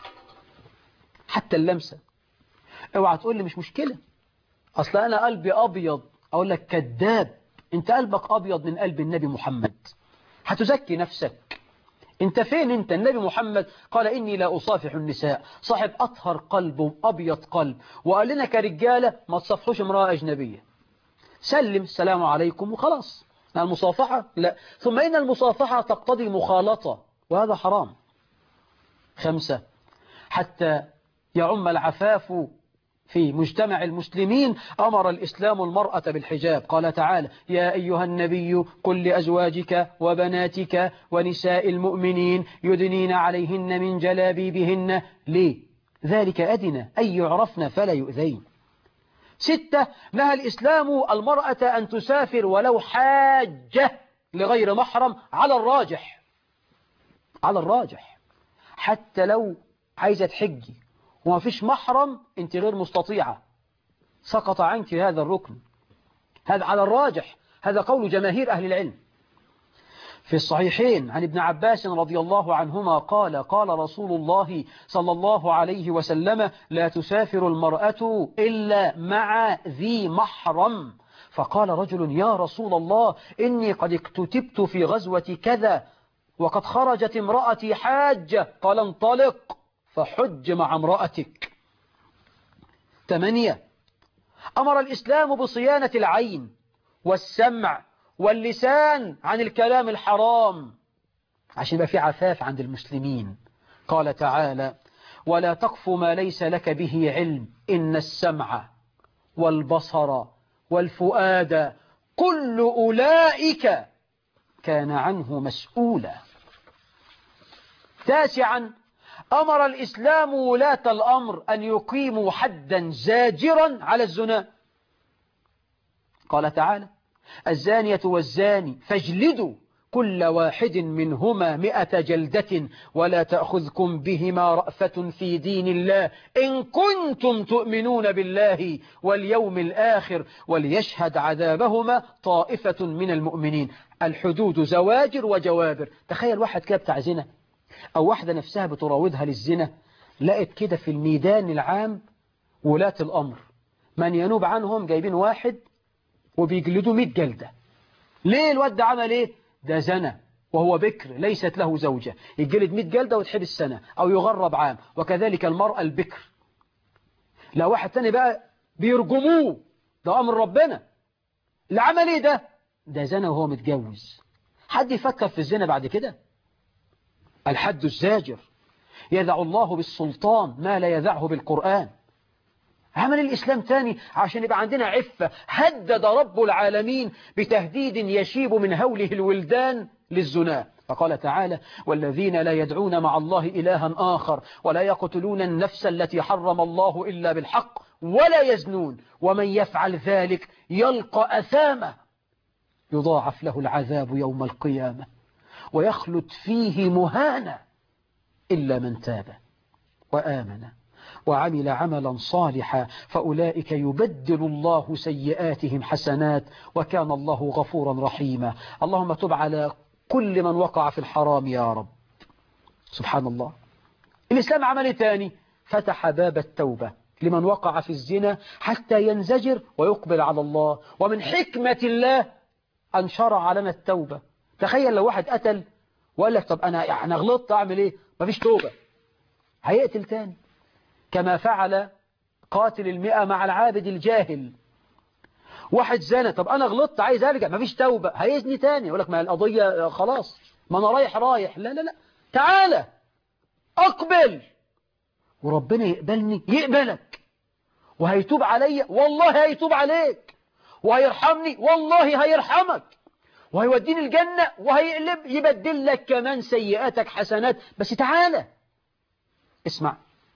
حتى اللمسة. اوعى تقول لي مش مشكلة، أصلا أنا قلبي أبيض. أقول لك كذاب، أنت قلبك أبيض من قلب النبي محمد. هتزكي نفسك. أنت فين أنت؟ النبي محمد قال: إني لا أصافح النساء، صاحب أطهر قلب وأبيض قلب، وقال لنا كرجالة ما تصافحوش امرأة أجنبية، سلم السلام عليكم وخلاص. المصافحة لا. ثم إن المصافحة تقتضي مخالطة، وهذا حرام. خمسة، حتى يعم العفاف في مجتمع المسلمين أمر الإسلام المرأة بالحجاب. قال تعالى: يا أيها النبي قل لأزواجك وبناتك ونساء المؤمنين يدنين عليهن من جلابيبهن. ليه؟ ذلك أدنى أن يعرفن فلا يؤذين. ستة، نهى الإسلام المرأة أن تسافر ولو حاجة لغير محرم، على الراجح على الراجح حتى لو عايزة تحجي وما فيش محرم، انت غير مستطيعة، سقط عنك هذا الركن. هذا على الراجح، هذا قول جماهير أهل العلم. في الصحيحين عن ابن عباس رضي الله عنهما قال: قال رسول الله صلى الله عليه وسلم: لا تسافر المرأة إلا مع ذي محرم. فقال رجل: يا رسول الله، إني قد اكتتبت في غزوة كذا وقد خرجت امرأتي حاجة. قال: انطلق فحج مع امرأتك. ثمانية، أمر الإسلام بصيانة العين والسمع واللسان عن الكلام الحرام عشان يبقى في عفاف عند المسلمين. قال تعالى: ولا تقف ما ليس لك به علم إن السمع والبصر والفؤاد كل أولئك كان عنه مسؤولا. تاسعا، أمر الإسلام ولاة الأمر أن يقيموا حدا زاجرا على الزنا. قال تعالى: الزانية والزاني فاجلدوا كل واحد منهما مئة جلدة ولا تأخذكم بهما رأفة في دين الله إن كنتم تؤمنون بالله واليوم الآخر وليشهد عذابهما طائفة من المؤمنين. الحدود زواجر وجوابر. تخيل واحد كده بتاع زنا أو واحدة نفسها بتراودها للزنا، لقت كده في الميدان العام ولاة الأمر من ينوب عنهم جايبين واحد وبيجلدوا مئة جلدة. ليه الواد ده عمل ايه؟ ده زنا وهو بكر ليست له زوجة، يتجلد مئة جلدة وتحبس سنة أو يغرب عام. وكذلك المرأة البكر. لا واحد تاني بقى بيرجموه، ده أمر ربنا. اللي عمل ايه ده؟ ده زنا وهو متجوز. حد يفكر في الزنا بعد كده؟ الحد الزاجر. يذع الله بالسلطان ما لا يذعه بالقرآن. عمل الإسلام تاني عشان يبقى عندنا عفة. هدد رب العالمين بتهديد يشيب من هوله الولدان للزنا. فقال تعالى: والذين لا يدعون مع الله إلها آخر ولا يقتلون النفس التي حرم الله إلا بالحق ولا يزنون ومن يفعل ذلك يلقى أثاما يضاعف له العذاب يوم القيامة ويخلد فيه مهانا إلا من تاب وآمن وعمل عملا صالحا فأولئك يبدل الله سيئاتهم حسنات وكان الله غفورا رحيما. اللهم تب على كل من وقع في الحرام يا رب. سبحان الله. الإسلام عمل تاني، فتح باب التوبة لمن وقع في الزنا حتى ينزجر ويقبل على الله. ومن حكمة الله أن شرع لنا التوبة. تخيل لو واحد قتل وقال لك طب أنا يعني غلطت أعمل إيه؟ مفيش توبة، هيقتل تاني، كما فعل قاتل المئة مع العابد الجاهل. واحد زنا، طب أنا غلطت عايز أرجع، مفيش توبة، هيزني تاني، يقول لك ما القضية خلاص، ما أنا رايح رايح. لا لا لا، تعالى أقبل وربنا يقبلني، يقبلك، وهيتوب علي والله هيتوب عليك، وهيرحمني والله هيرحمك، وهيوديني الجنة، وهيقلب يبدل لك كمان سيئاتك حسنات. بس تعالى اسمع،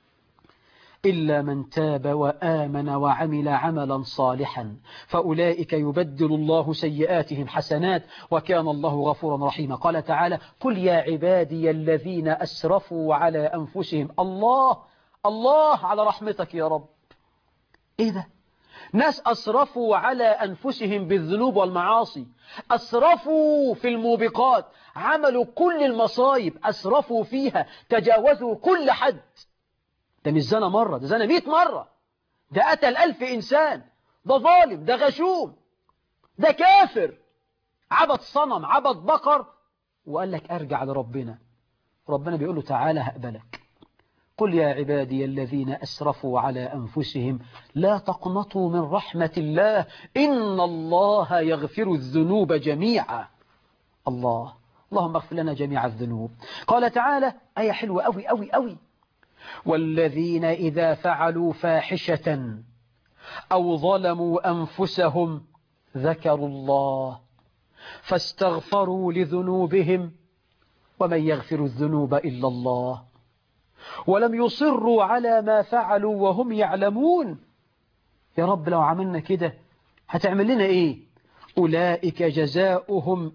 إلا من تاب وآمن وعمل عملا صالحا فأولئك يبدل الله سيئاتهم حسنات وكان الله غفورا رحيما. قال تعالى: قل يا عبادي الذين أسرفوا على أنفسهم. الله الله على رحمتك يا رب. إيه ده؟ ناس أسرفوا على أنفسهم بالذنوب والمعاصي، أسرفوا في الموبقات، عملوا كل المصايب، أسرفوا فيها، تجاوزوا كل حد. ده مش زنا مرة، ده زنا مئة مرة، ده قتل ألف إنسان، ده ظالم، ده غشوم، ده كافر، عبد صنم، عبد بقر، وقال لك أرجع لربنا. ربنا بيقول له تعالى هقبلك. قل يا عبادي الذين أسرفوا على أنفسهم لا تقنطوا من رحمة الله إن الله يغفر الذنوب جميعا. الله اللهم اغفر لنا جميع الذنوب. قال تعالى آية حلوة أوي أوي أوي: والذين إذا فعلوا فاحشة أو ظلموا أنفسهم ذكروا الله فاستغفروا لذنوبهم ومن يغفر الذنوب إلا الله ولم يصروا على ما فعلوا وهم يعلمون. يا رب لو عملنا كده هتعمل لنا إيه؟ أولئك جزاؤهم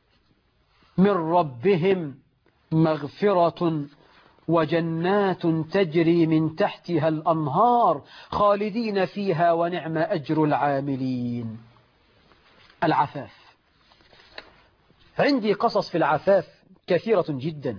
من ربهم مغفرة وجنات تجري من تحتها الأنهار خالدين فيها ونعم أجر العاملين. العفاف. عندي قصص في العفاف كثيرة جدا،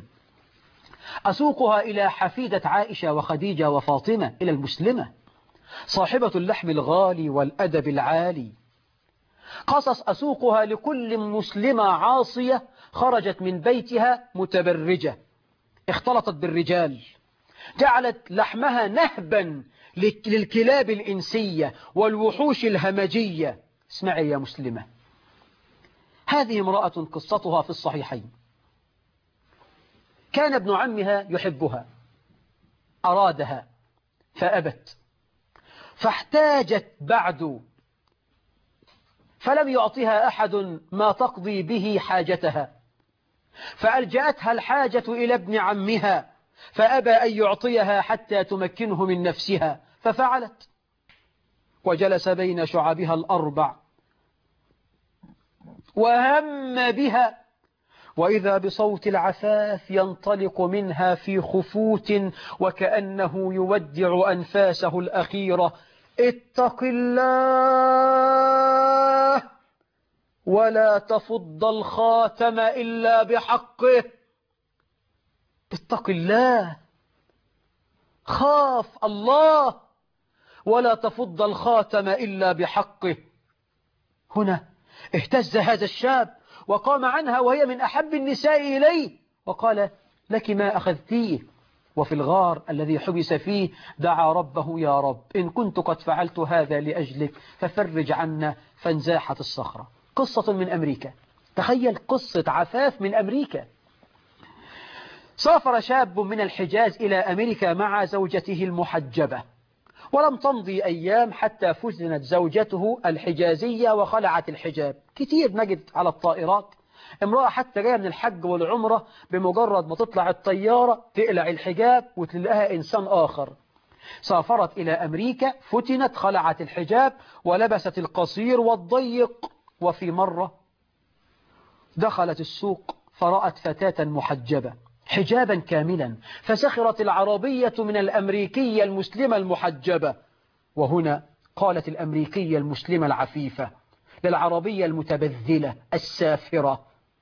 أسوقها إلى حفيدة عائشة وخديجة وفاطمة، إلى المسلمة صاحبة اللحم الغالي والأدب العالي. قصص أسوقها لكل مسلمة عاصية خرجت من بيتها متبرجة، اختلطت بالرجال، جعلت لحمها نهبا للكلاب الإنسية والوحوش الهمجية. اسمعي يا مسلمة، هذه امرأة قصتها في الصحيحين. كان ابن عمها يحبها، أرادها فأبت، فاحتاجت بعد، فلم يعطها أحد ما تقضي به حاجتها، فألجأتها الحاجة إلى ابن عمها فأبى أن يعطيها حتى تمكنه من نفسها، ففعلت، وجلس بين شعبها الأربع وهم بها، وإذا بصوت العفاف ينطلق منها في خفوت وكأنه يودع أنفاسه الأخيرة: اتق الله ولا تفض الخاتم إلا بحقه. اتق الله، خاف الله، ولا تفض الخاتم إلا بحقه. هنا اهتز هذا الشاب وقام عنها وهي من أحب النساء إليه وقال: لك ما أخذتيه. وفي الغار الذي حبس فيه دعا ربه: يا رب إن كنت قد فعلت هذا لأجلك ففرج عنا، فانزاحت الصخرة. قصة من أمريكا، تخيل قصة عفاف من أمريكا. سافر شاب من الحجاز إلى أمريكا مع زوجته المحجبة، ولم تمضي أيام حتى فتنت زوجته الحجازية وخلعت الحجاب. كتير نجد على الطائرات امرأة حتى جاية من الحج والعمرة بمجرد ما تطلع الطيارة تقلع الحجاب وتلاقيها إنسان آخر. سافرت إلى أمريكا، فتنت، خلعت الحجاب ولبست القصير والضيق. وفي مرة دخلت السوق فرأت فتاة محجبة حجابا كاملا، فسخرت العربية من الأمريكية المسلمة المحجبة. وهنا قالت الأمريكية المسلمة العفيفة للعربية المتبذلة السافرة: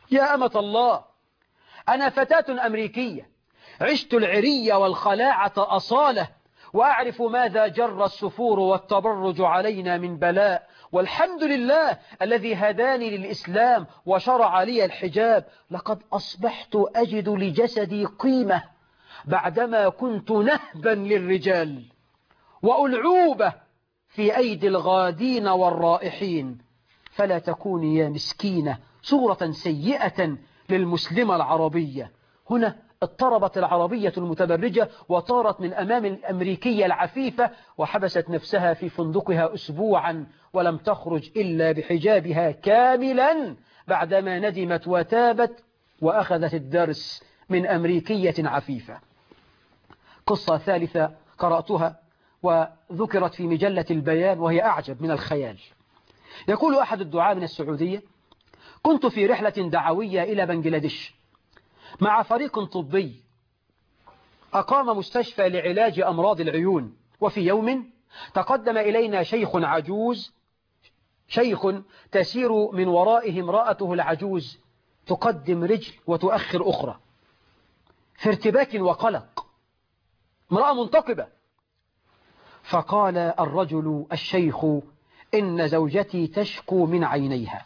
يا أمة الله، أنا فتاة أمريكية عشت العري والخلاعة أصالة، وأعرف ماذا جر السفور والتبرج علينا من بلاء، والحمد لله الذي هداني للإسلام وشرع لي الحجاب. لقد أصبحت أجد لجسدي قيمة بعدما كنت نهبا للرجال وألعوبة في أيدي الغادين والرائحين. فلا تكوني يا مسكينة صورة سيئة للمسلمة العربية. هنا اضطربت العربية المتبرجة وطارت من أمام الأمريكية العفيفة وحبست نفسها في فندقها أسبوعا ولم تخرج إلا بحجابها كاملا بعدما ندمت وتابت وأخذت الدرس من أمريكية عفيفة. قصة ثالثة قرأتها وذكرت في مجلة البيان وهي أعجب من الخيال. يقول أحد الدعاة من السعودية: كنت في رحلة دعوية إلى بنجلاديش مع فريق طبي أقام مستشفى لعلاج أمراض العيون، وفي يوم تقدم إلينا شيخ عجوز، شيخ تسير من ورائه امرأته العجوز تقدم رجل وتؤخر أخرى في ارتباك وقلق، امرأة منتقبة. فقال الرجل الشيخ: إن زوجتي تشكو من عينيها.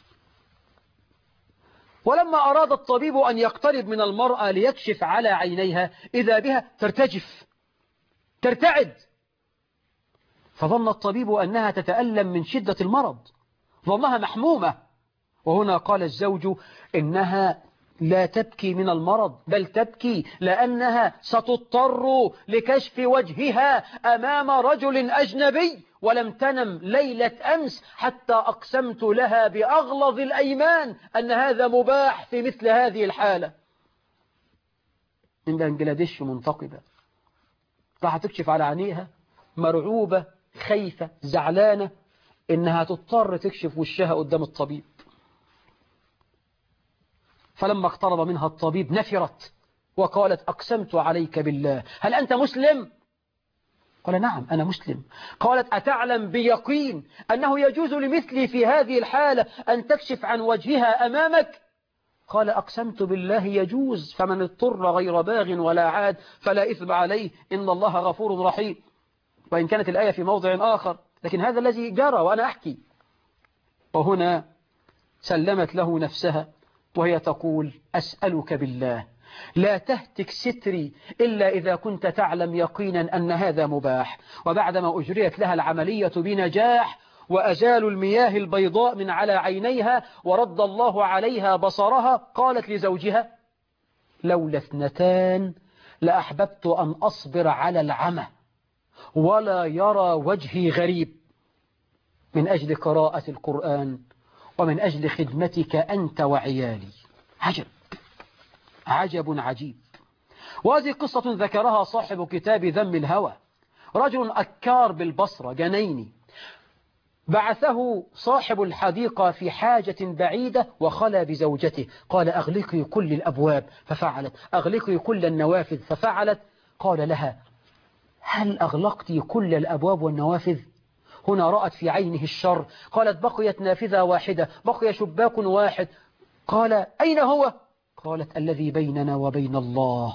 ولما أراد الطبيب أن يقترب من المرأة ليكشف على عينيها إذا بها ترتجف ترتعد، فظن الطبيب أنها تتألم من شدة المرض، ظنها محمومة. وهنا قال الزوج: إنها لا تبكي من المرض، بل تبكي لأنها ستضطر لكشف وجهها أمام رجل أجنبي، ولم تنم ليلة أمس حتى أقسمت لها بأغلظ الأيمان أن هذا مباح في مثل هذه الحالة. من بنجلاديش منتقبة راح تكشف على عينيها، مرعوبة خايفة زعلانة إنها تضطر تكشف وشها قدام الطبيب. فلما اقترب منها الطبيب نفرت وقالت: أقسمت عليك بالله، هل أنت مسلم؟ قال: نعم أنا مسلم. قالت: أتعلم بيقين أنه يجوز لمثلي في هذه الحالة أن تكشف عن وجهها أمامك؟ قال: أقسمت بالله يجوز، فمن اضطر غير باغ ولا عاد فلا إثم عليه إن الله غفور رحيم. وإن كانت الآية في موضع آخر، لكن هذا الذي جرى وأنا أحكي. وهنا سلمت له نفسها وهي تقول: أسألك بالله لا تهتك ستري إلا إذا كنت تعلم يقينا أن هذا مباح. وبعدما أجريت لها العملية بنجاح وأزالوا المياه البيضاء من على عينيها ورد الله عليها بصرها، قالت لزوجها: لولا اثنتان لأحببت أن أصبر على العمى ولا يرى وجهي غريب، من أجل قراءة القرآن ومن أجل خدمتك أنت وعيالي. عجب عجب عجيب. وهذه قصة ذكرها صاحب كتاب ذم الهوى، رجل أكار بالبصرة جنيني، بعثه صاحب الحديقة في حاجة بعيدة وخلى بزوجته، قال: أغلقي كل الأبواب، ففعلت. أغلقي كل النوافذ، ففعلت. قال لها: هل أغلقت كل الأبواب والنوافذ؟ هنا رأت في عينه الشر، قالت: بقيت نافذة واحدة، بقي شباك واحد. قال: أين هو؟ قالت: الذي بيننا وبين الله.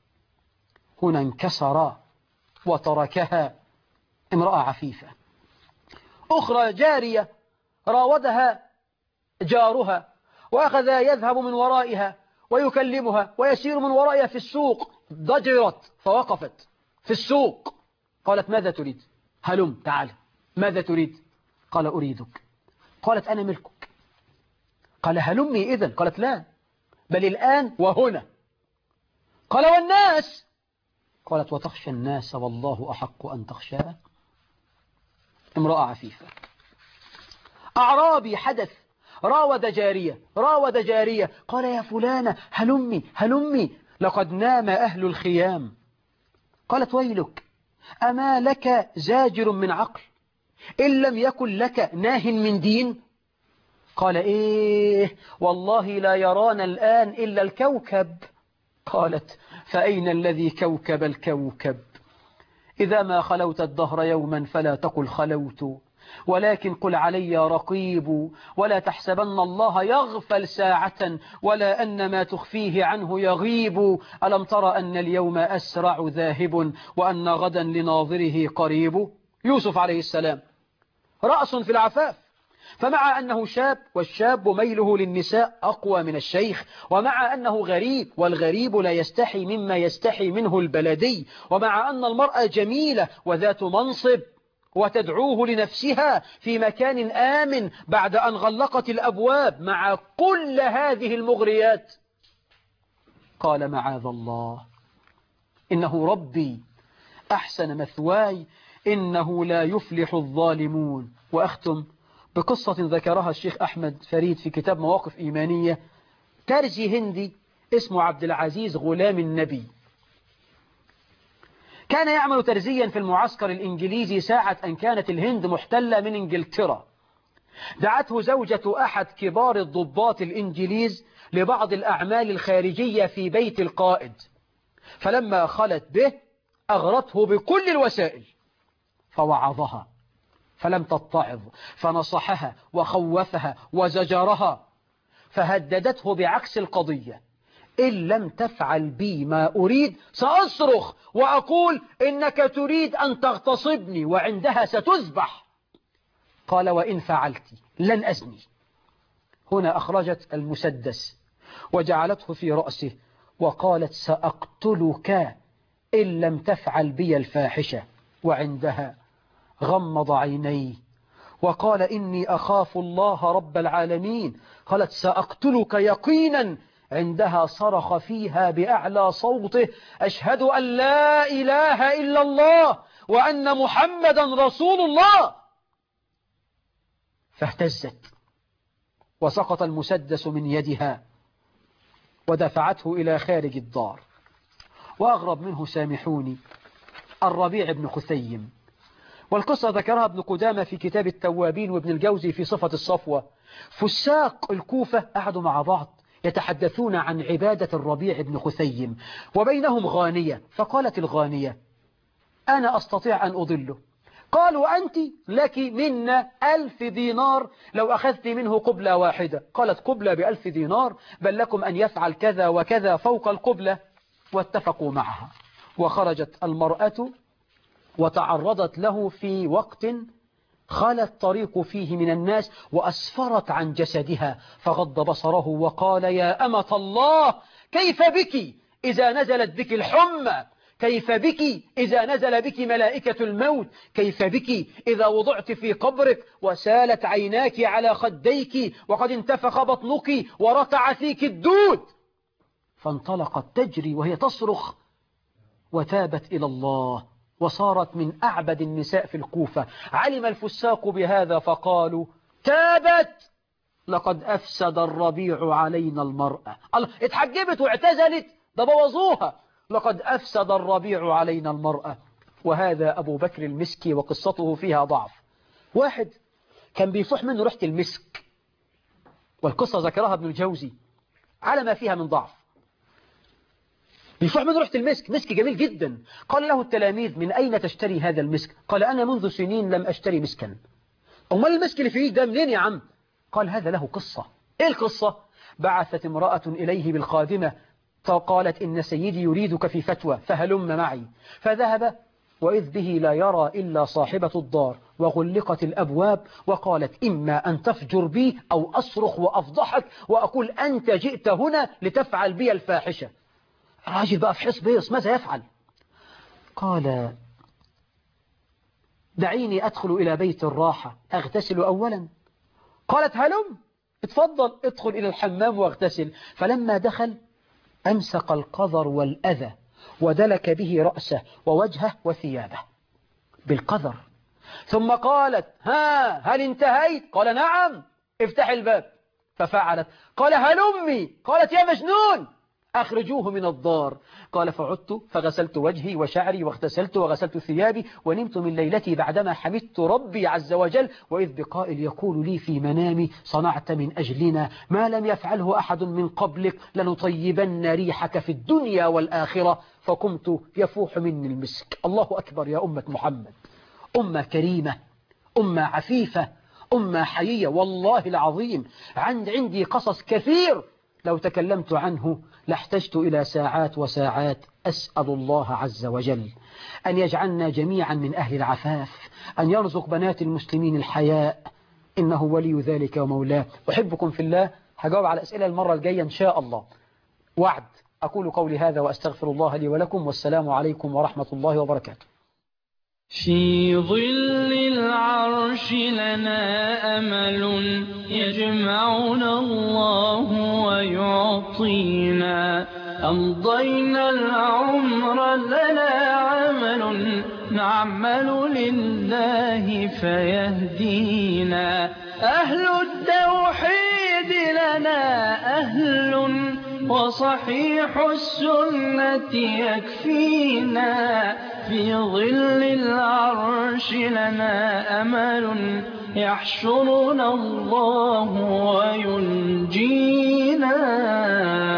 هنا انكسر وتركها. امرأة عفيفة. أخرى جارية راودها جارها وأخذ يذهب من ورائها ويكلمها ويسير من ورائها في السوق، ضجرت فوقفت في السوق. قالت: ماذا تريد؟ هلم تعال. ماذا تريد؟ قال: أريدك. قالت: أنا ملكك. قال: هلمي إذن. قالت: لا، بل الآن وهنا. قال: والناس؟ قالت: وتخشى الناس والله أحق أن تخشاه. امرأة عفيفة. أعرابي حدث، راود جارية راود جارية قال: يا فلانة هلمي هلمي، لقد نام أهل الخيام. قالت: ويلك، أما لك زاجر من عقل إن لم يكن لك ناه من دين؟ قال: إيه والله لا يرانا الآن إلا الكوكب. قالت: فأين الذي كوكب الكوكب؟ إذا ما خلوت الدهر يوما فلا تقل خلوت، ولكن قل علي رقيب ولا تحسبن الله يغفل ساعة ولا أن ما تخفيه عنه يغيب ألم تر أن اليوم أسرع ذاهب وأن غدا لناظره قريب. يوسف عليه السلام رأس في العفاف، فمع أنه شاب والشاب ميله للنساء أقوى من الشيخ، ومع أنه غريب والغريب لا يستحي مما يستحي منه البلدي، ومع أن المرأة جميلة وذات منصب وتدعوه لنفسها في مكان آمن بعد أن غلقت الأبواب، مع كل هذه المغريات قال معاذ الله إنه ربي أحسن مثواي إنه لا يفلح الظالمون. وأختم بقصة ذكرها الشيخ أحمد فريد في كتاب مواقف إيمانية. ترجي هندي اسمه عبد العزيز غلام النبي كان يعمل ترزيا في المعسكر الإنجليزي ساعة أن كانت الهند محتلة من إنجلترا. دعته زوجة أحد كبار الضباط الإنجليز لبعض الأعمال الخارجية في بيت القائد، فلما خلت به أغرته بكل الوسائل فوعظها فلم تتعظ، فنصحها وخوفها وزجرها، فهددته بعكس القضية: إن لم تفعل بي ما أريد سأصرخ وأقول إنك تريد أن تغتصبني وعندها ستذبح. قال: وإن فعلت لن أزني. هنا أخرجت المسدس وجعلته في رأسه وقالت: سأقتلك إن لم تفعل بي الفاحشة. وعندها غمض عينيه وقال: إني أخاف الله رب العالمين. قالت: سأقتلك يقينا. عندها صرخ فيها بأعلى صوته: أشهد أن لا إله إلا الله وأن محمدا رسول الله. فاهتزت وسقط المسدس من يدها ودفعته إلى خارج الدار. وأغرب منه، سامحوني، الربيع بن خثيم، والقصة ذكرها ابن قدامة في كتاب التوابين وابن الجوزي في صفة الصفوة. فساق الكوفة قعدوا مع بعض يتحدثون عن عبادة الربيع بن خثيم، وبينهم غانية، فقالت الغانية: أنا أستطيع أن أضله. قالوا: أنت لك منا ألف دينار لو أخذت منه قبلة واحدة. قالت: قبلة بألف دينار؟ بل لكم أن يفعل كذا وكذا فوق القبلة. واتفقوا معها، وخرجت المرأة وتعرضت له في وقت خال الطريق فيه من الناس وأسفرت عن جسدها، فغض بصره وقال: يا أمة الله، كيف بك إذا نزلت بك الحمى؟ كيف بك إذا نزل بك ملائكة الموت؟ كيف بك إذا وضعت في قبرك وسالت عيناك على خديك وقد انتفخ بطنك ورتع فيك الدود؟ فانطلقت تجري وهي تصرخ وتابت إلى الله وصارت من أعبد النساء في الكوفة. علم الفساق بهذا فقالوا: تابت، لقد أفسد الربيع علينا المرأة. الله، اتحجبت واعتزلت، ده بوظوها. لقد أفسد الربيع علينا المرأة. وهذا أبو بكر المسكي وقصته فيها ضعف. واحد كان بيفوح منه ريحة المسك، والقصة ذكرها ابن الجوزي على ما فيها من ضعف. بيفوح منه ريحة المسك، مسك جميل جدا. قال له التلاميذ: من أين تشتري هذا المسك؟ قال: أنا منذ سنين لم أشتري مسكا. أمال المسك اللي فيه ده منين يا عم؟ قال: هذا له قصة. إيه القصة؟ بعثت امرأة إليه بالخادمة فقالت: إن سيدي يريدك في فتوى فهلم معي. فذهب وإذ به لا يرى إلا صاحبة الدار، وغلقت الأبواب، وقالت: إما أن تفجر بي أو أصرخ وأفضحك وأقول أنت جئت هنا لتفعل بي الفاحشة. الراجل بقى في حص بيص، ماذا يفعل؟ قال: دعيني أدخل إلى بيت الراحة أغتسل أولا. قالت: هلم، اتفضل ادخل إلى الحمام واغتسل. فلما دخل أمسك القذر والأذى ودلك به رأسه ووجهه وثيابه بالقذر، ثم قالت: ها هل انتهيت؟ قال: نعم، افتح الباب. ففعلت. قال: هلمي. قالت: يا مجنون، أخرجوه من الدار. قال: فعدت فغسلت وجهي وشعري واغتسلت وغسلت ثيابي ونمت من ليلتي بعدما حمدت ربي عز وجل، وإذ بقائل يقول لي في منامي: صنعت من أجلنا ما لم يفعله أحد من قبلك، لنطيبن ريحك في الدنيا والآخرة. فقمت يفوح مني المسك. الله أكبر يا أمة محمد، أمة كريمة، أمة عفيفة، أمة حيية. والله العظيم عند عندي قصص كثير لو تكلمت عنه لاحتجت إلى ساعات وساعات. أسأل الله عز وجل أن يجعلنا جميعا من أهل العفاف، أن يرزق بنات المسلمين الحياء، إنه ولي ذلك ومولاه. أحبكم في الله. هجاوب على الأسئلة المرة الجاية إن شاء الله، وعد. أقول قولي هذا وأستغفر الله لي ولكم، والسلام عليكم ورحمة الله وبركاته. في ظل العرش لنا أمل يجمعنا الله ويعطينا، أمضينا العمر لنا عمل نعمل لله فيهدينا، أهل التوحيد لنا أهل وصحيح السنة يكفينا، في ظل العرش لنا أمل يحشرنا الله وينجينا.